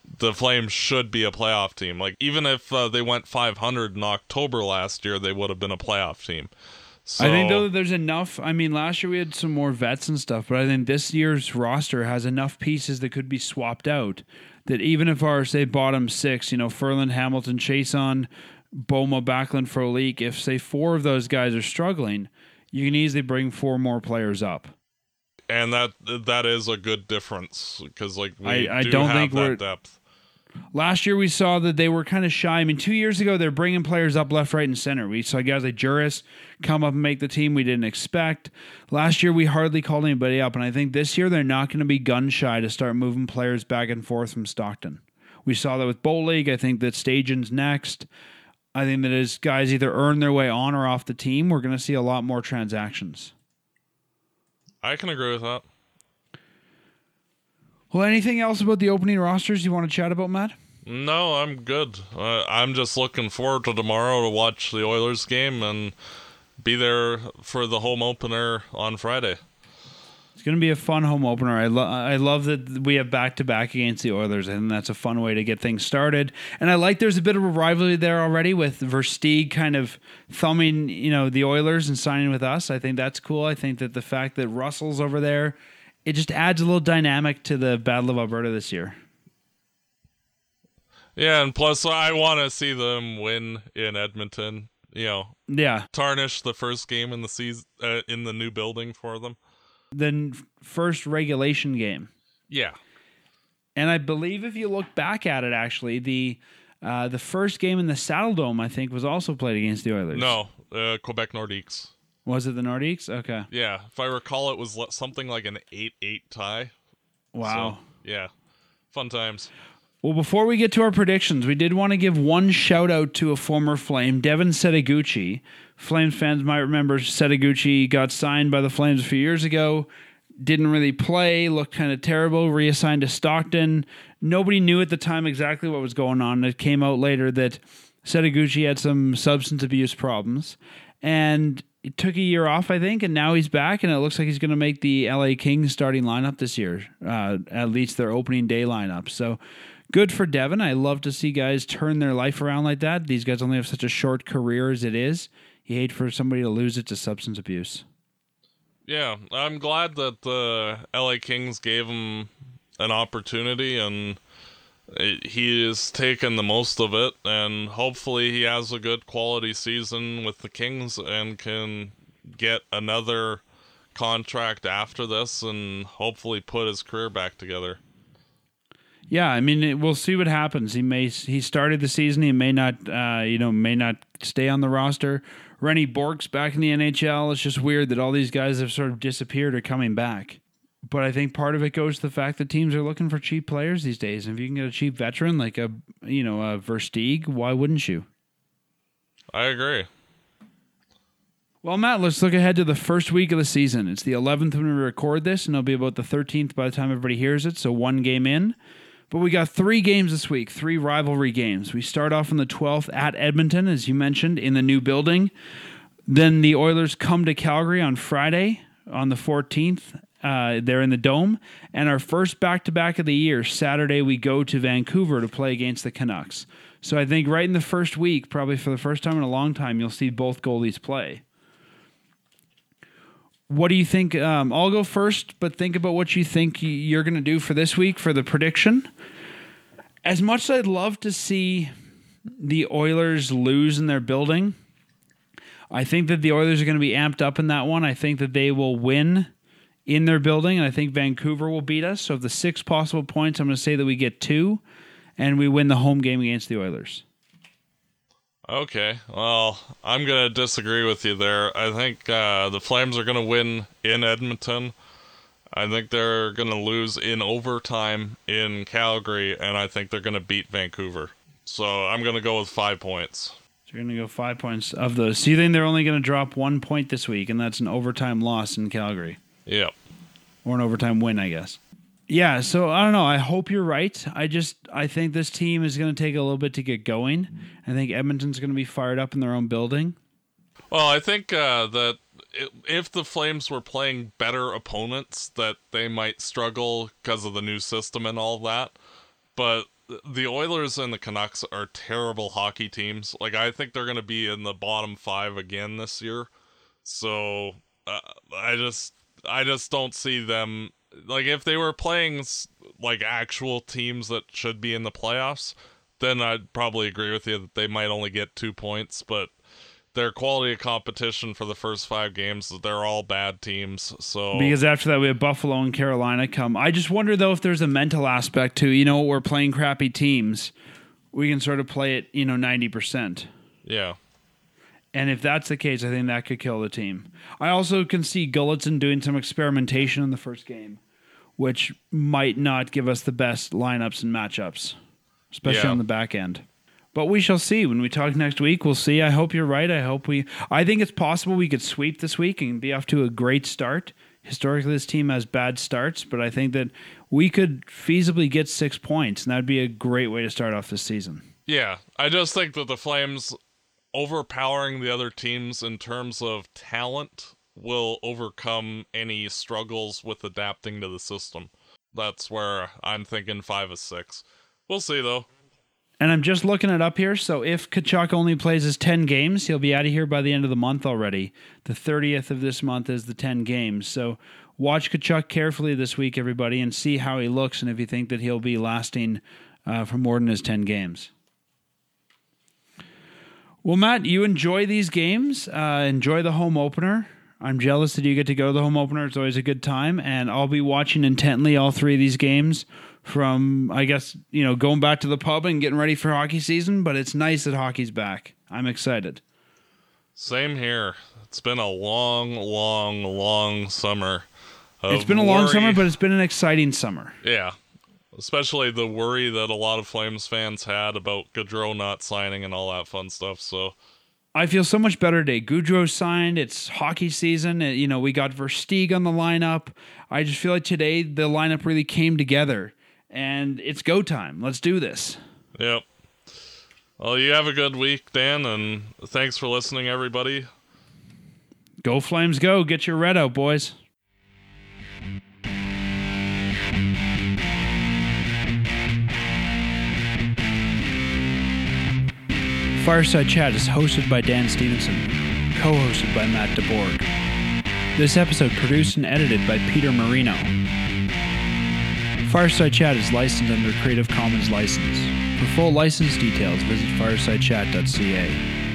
the Flames should be a playoff team. Like, even if uh, they went five hundred in October last year, they would have been a playoff team. So, I think, though, that there's enough. I mean, last year we had some more vets and stuff, but I think this year's roster has enough pieces that could be swapped out that even if our, say, bottom six, you know, Ferland, Hamilton, Chason, Boma, Backlund, Frolik, if, say, four of those guys are struggling, you can easily bring four more players up. And that that is a good difference because, like, we I, I do don't have think that we're, depth. Last year we saw that they were kind of shy. I mean, two years ago they're bringing players up left, right, and center. We saw guys like Juris come up and make the team we didn't expect. Last year we hardly called anybody up, and I think this year they're not going to be gun shy to start moving players back and forth from Stockton. We saw that with Bowl League. I think that Stajan's next. I think that as guys either earn their way on or off the team, we're going to see a lot more transactions. I can agree with that. Well, anything else about the opening rosters you want to chat about, Matt? No, I'm good. Uh, I'm just looking forward to tomorrow to watch the Oilers game and be there for the home opener on Friday. It's going to be a fun home opener. I, lo- I love that we have back-to-back against the Oilers, and that's a fun way to get things started. And I like there's a bit of a rivalry there already with Versteeg kind of thumbing, you know, the Oilers and signing with us. I think that's cool. I think that the fact that Russell's over there, it just adds a little dynamic to the Battle of Alberta this year. Yeah, and plus I want to see them win in Edmonton. You know, yeah, tarnish the first game in the season uh, in the new building for them. The first regulation game. Yeah, and I believe if you look back at it, actually the uh, the first game in the Saddle Dome, I think, was also played against the Oilers. No, uh, Quebec Nordiques. Was it the Nordiques? Okay. Yeah, if I recall, it was something like an eight eight tie. Wow. So, yeah, fun times. Well, before we get to our predictions, we did want to give one shout out to a former Flame, Devin Setaguchi. Flames fans might remember Setaguchi got signed by the Flames a few years ago, didn't really play, looked kind of terrible, reassigned to Stockton. Nobody knew at the time exactly what was going on. It came out later that Setaguchi had some substance abuse problems, and it took a year off, I think, and now he's back, and it looks like he's going to make the L A Kings starting lineup this year, uh, at least their opening day lineup. So good for Devin. I love to see guys turn their life around like that. These guys only have such a short career as it is. You hate for somebody to lose it to substance abuse. Yeah, I'm glad that the L A Kings gave him an opportunity, and he has taken the most of it, and hopefully he has a good quality season with the Kings and can get another contract after this and hopefully put his career back together. Yeah, I mean, it, we'll see what happens. He may he started the season. He may not, uh, you know, may not stay on the roster. Rennie Bork's back in the N H L. It's just weird that all these guys have sort of disappeared or coming back. But I think part of it goes to the fact that teams are looking for cheap players these days. And if you can get a cheap veteran like a, you know, a Versteeg, why wouldn't you? I agree. Well, Matt, let's look ahead to the first week of the season. It's the eleventh when we record this, and it'll be about the thirteenth by the time everybody hears it, so one game in. But we got three games this week, three rivalry games. We start off on the twelfth at Edmonton, as you mentioned, in the new building. Then the Oilers come to Calgary on Friday on the fourteenth. Uh, they're in the Dome. And our first back-to-back of the year, Saturday, we go to Vancouver to play against the Canucks. So I think right in the first week, probably for the first time in a long time, you'll see both goalies play. What do you think? Um, I'll go first, but think about what you think you're going to do for this week for the prediction. As much as I'd love to see the Oilers lose in their building, I think that the Oilers are going to be amped up in that one. I think that they will win in their building, and I think Vancouver will beat us. So of the six possible points, I'm going to say that we get two, and we win the home game against the Oilers. Okay, well, I'm going to disagree with you there. I think uh, the Flames are going to win in Edmonton. I think they're going to lose in overtime in Calgary, and I think they're going to beat Vancouver. So I'm going to go with five points. So you're going to go five points of those. So you think they're only going to drop one point this week, and that's an overtime loss in Calgary? Yep. Or an overtime win, I guess. Yeah, so I don't know. I hope you're right. I just I think this team is going to take a little bit to get going. I think Edmonton's going to be fired up in their own building. Well, I think uh, that if the Flames were playing better opponents, that they might struggle because of the new system and all that. But the Oilers and the Canucks are terrible hockey teams. Like, I think they're going to be in the bottom five again this year. So uh, I just, I just don't see them. Like, if they were playing like actual teams that should be in the playoffs, then I'd probably agree with you that they might only get two points. But their quality of competition for the first five games, they're all bad teams. So because after that we have Buffalo and Carolina come. I just wonder though if there's a mental aspect to, you know, we're playing crappy teams, we can sort of play it, you know, ninety percent. Yeah. And if that's the case, I think that could kill the team. I also can see Gulutzan doing some experimentation in the first game, which might not give us the best lineups and matchups, especially Yeah. on the back end. But we shall see. When we talk next week, we'll see. I hope you're right. I hope we... I think it's possible we could sweep this week and be off to a great start. Historically, this team has bad starts, but I think that we could feasibly get six points, and that would be a great way to start off this season. Yeah, I just think that the Flames overpowering the other teams in terms of talent will overcome any struggles with adapting to the system. That's where I'm thinking five of six. We'll see, though. And I'm just looking it up here. So if Tkachuk only plays his ten games, he'll be out of here by the end of the month already. The thirtieth of this month is the ten games. So watch Tkachuk carefully this week, everybody, and see how he looks and if you think that he'll be lasting uh, for more than his ten games. Well, Matt, you enjoy these games. Uh, enjoy the home opener. I'm jealous that you get to go to the home opener. It's always a good time. And I'll be watching intently all three of these games from, I guess, you know, going back to the pub and getting ready for hockey season, but it's nice that hockey's back. I'm excited. Same here. It's been a long, long, long summer. It's been a long worry. summer, but it's been an exciting summer. Yeah. Especially the worry that a lot of Flames fans had about Gaudreau not signing and all that fun stuff, so... I feel so much better today. Gaudreau signed. It's hockey season. Uh, You know, we got Versteeg on the lineup. I just feel like today the lineup really came together. And it's go time. Let's do this. Yep. Well, you have a good week, Dan, and thanks for listening, everybody. Go Flames, go. Get your red out, boys. Fireside Chat is hosted by Dan Stevenson, co-hosted by Matt DeBorg. This episode produced and edited by Peter Marino. Fireside Chat is licensed under Creative Commons license. For full license details, visit fireside chat dot c a.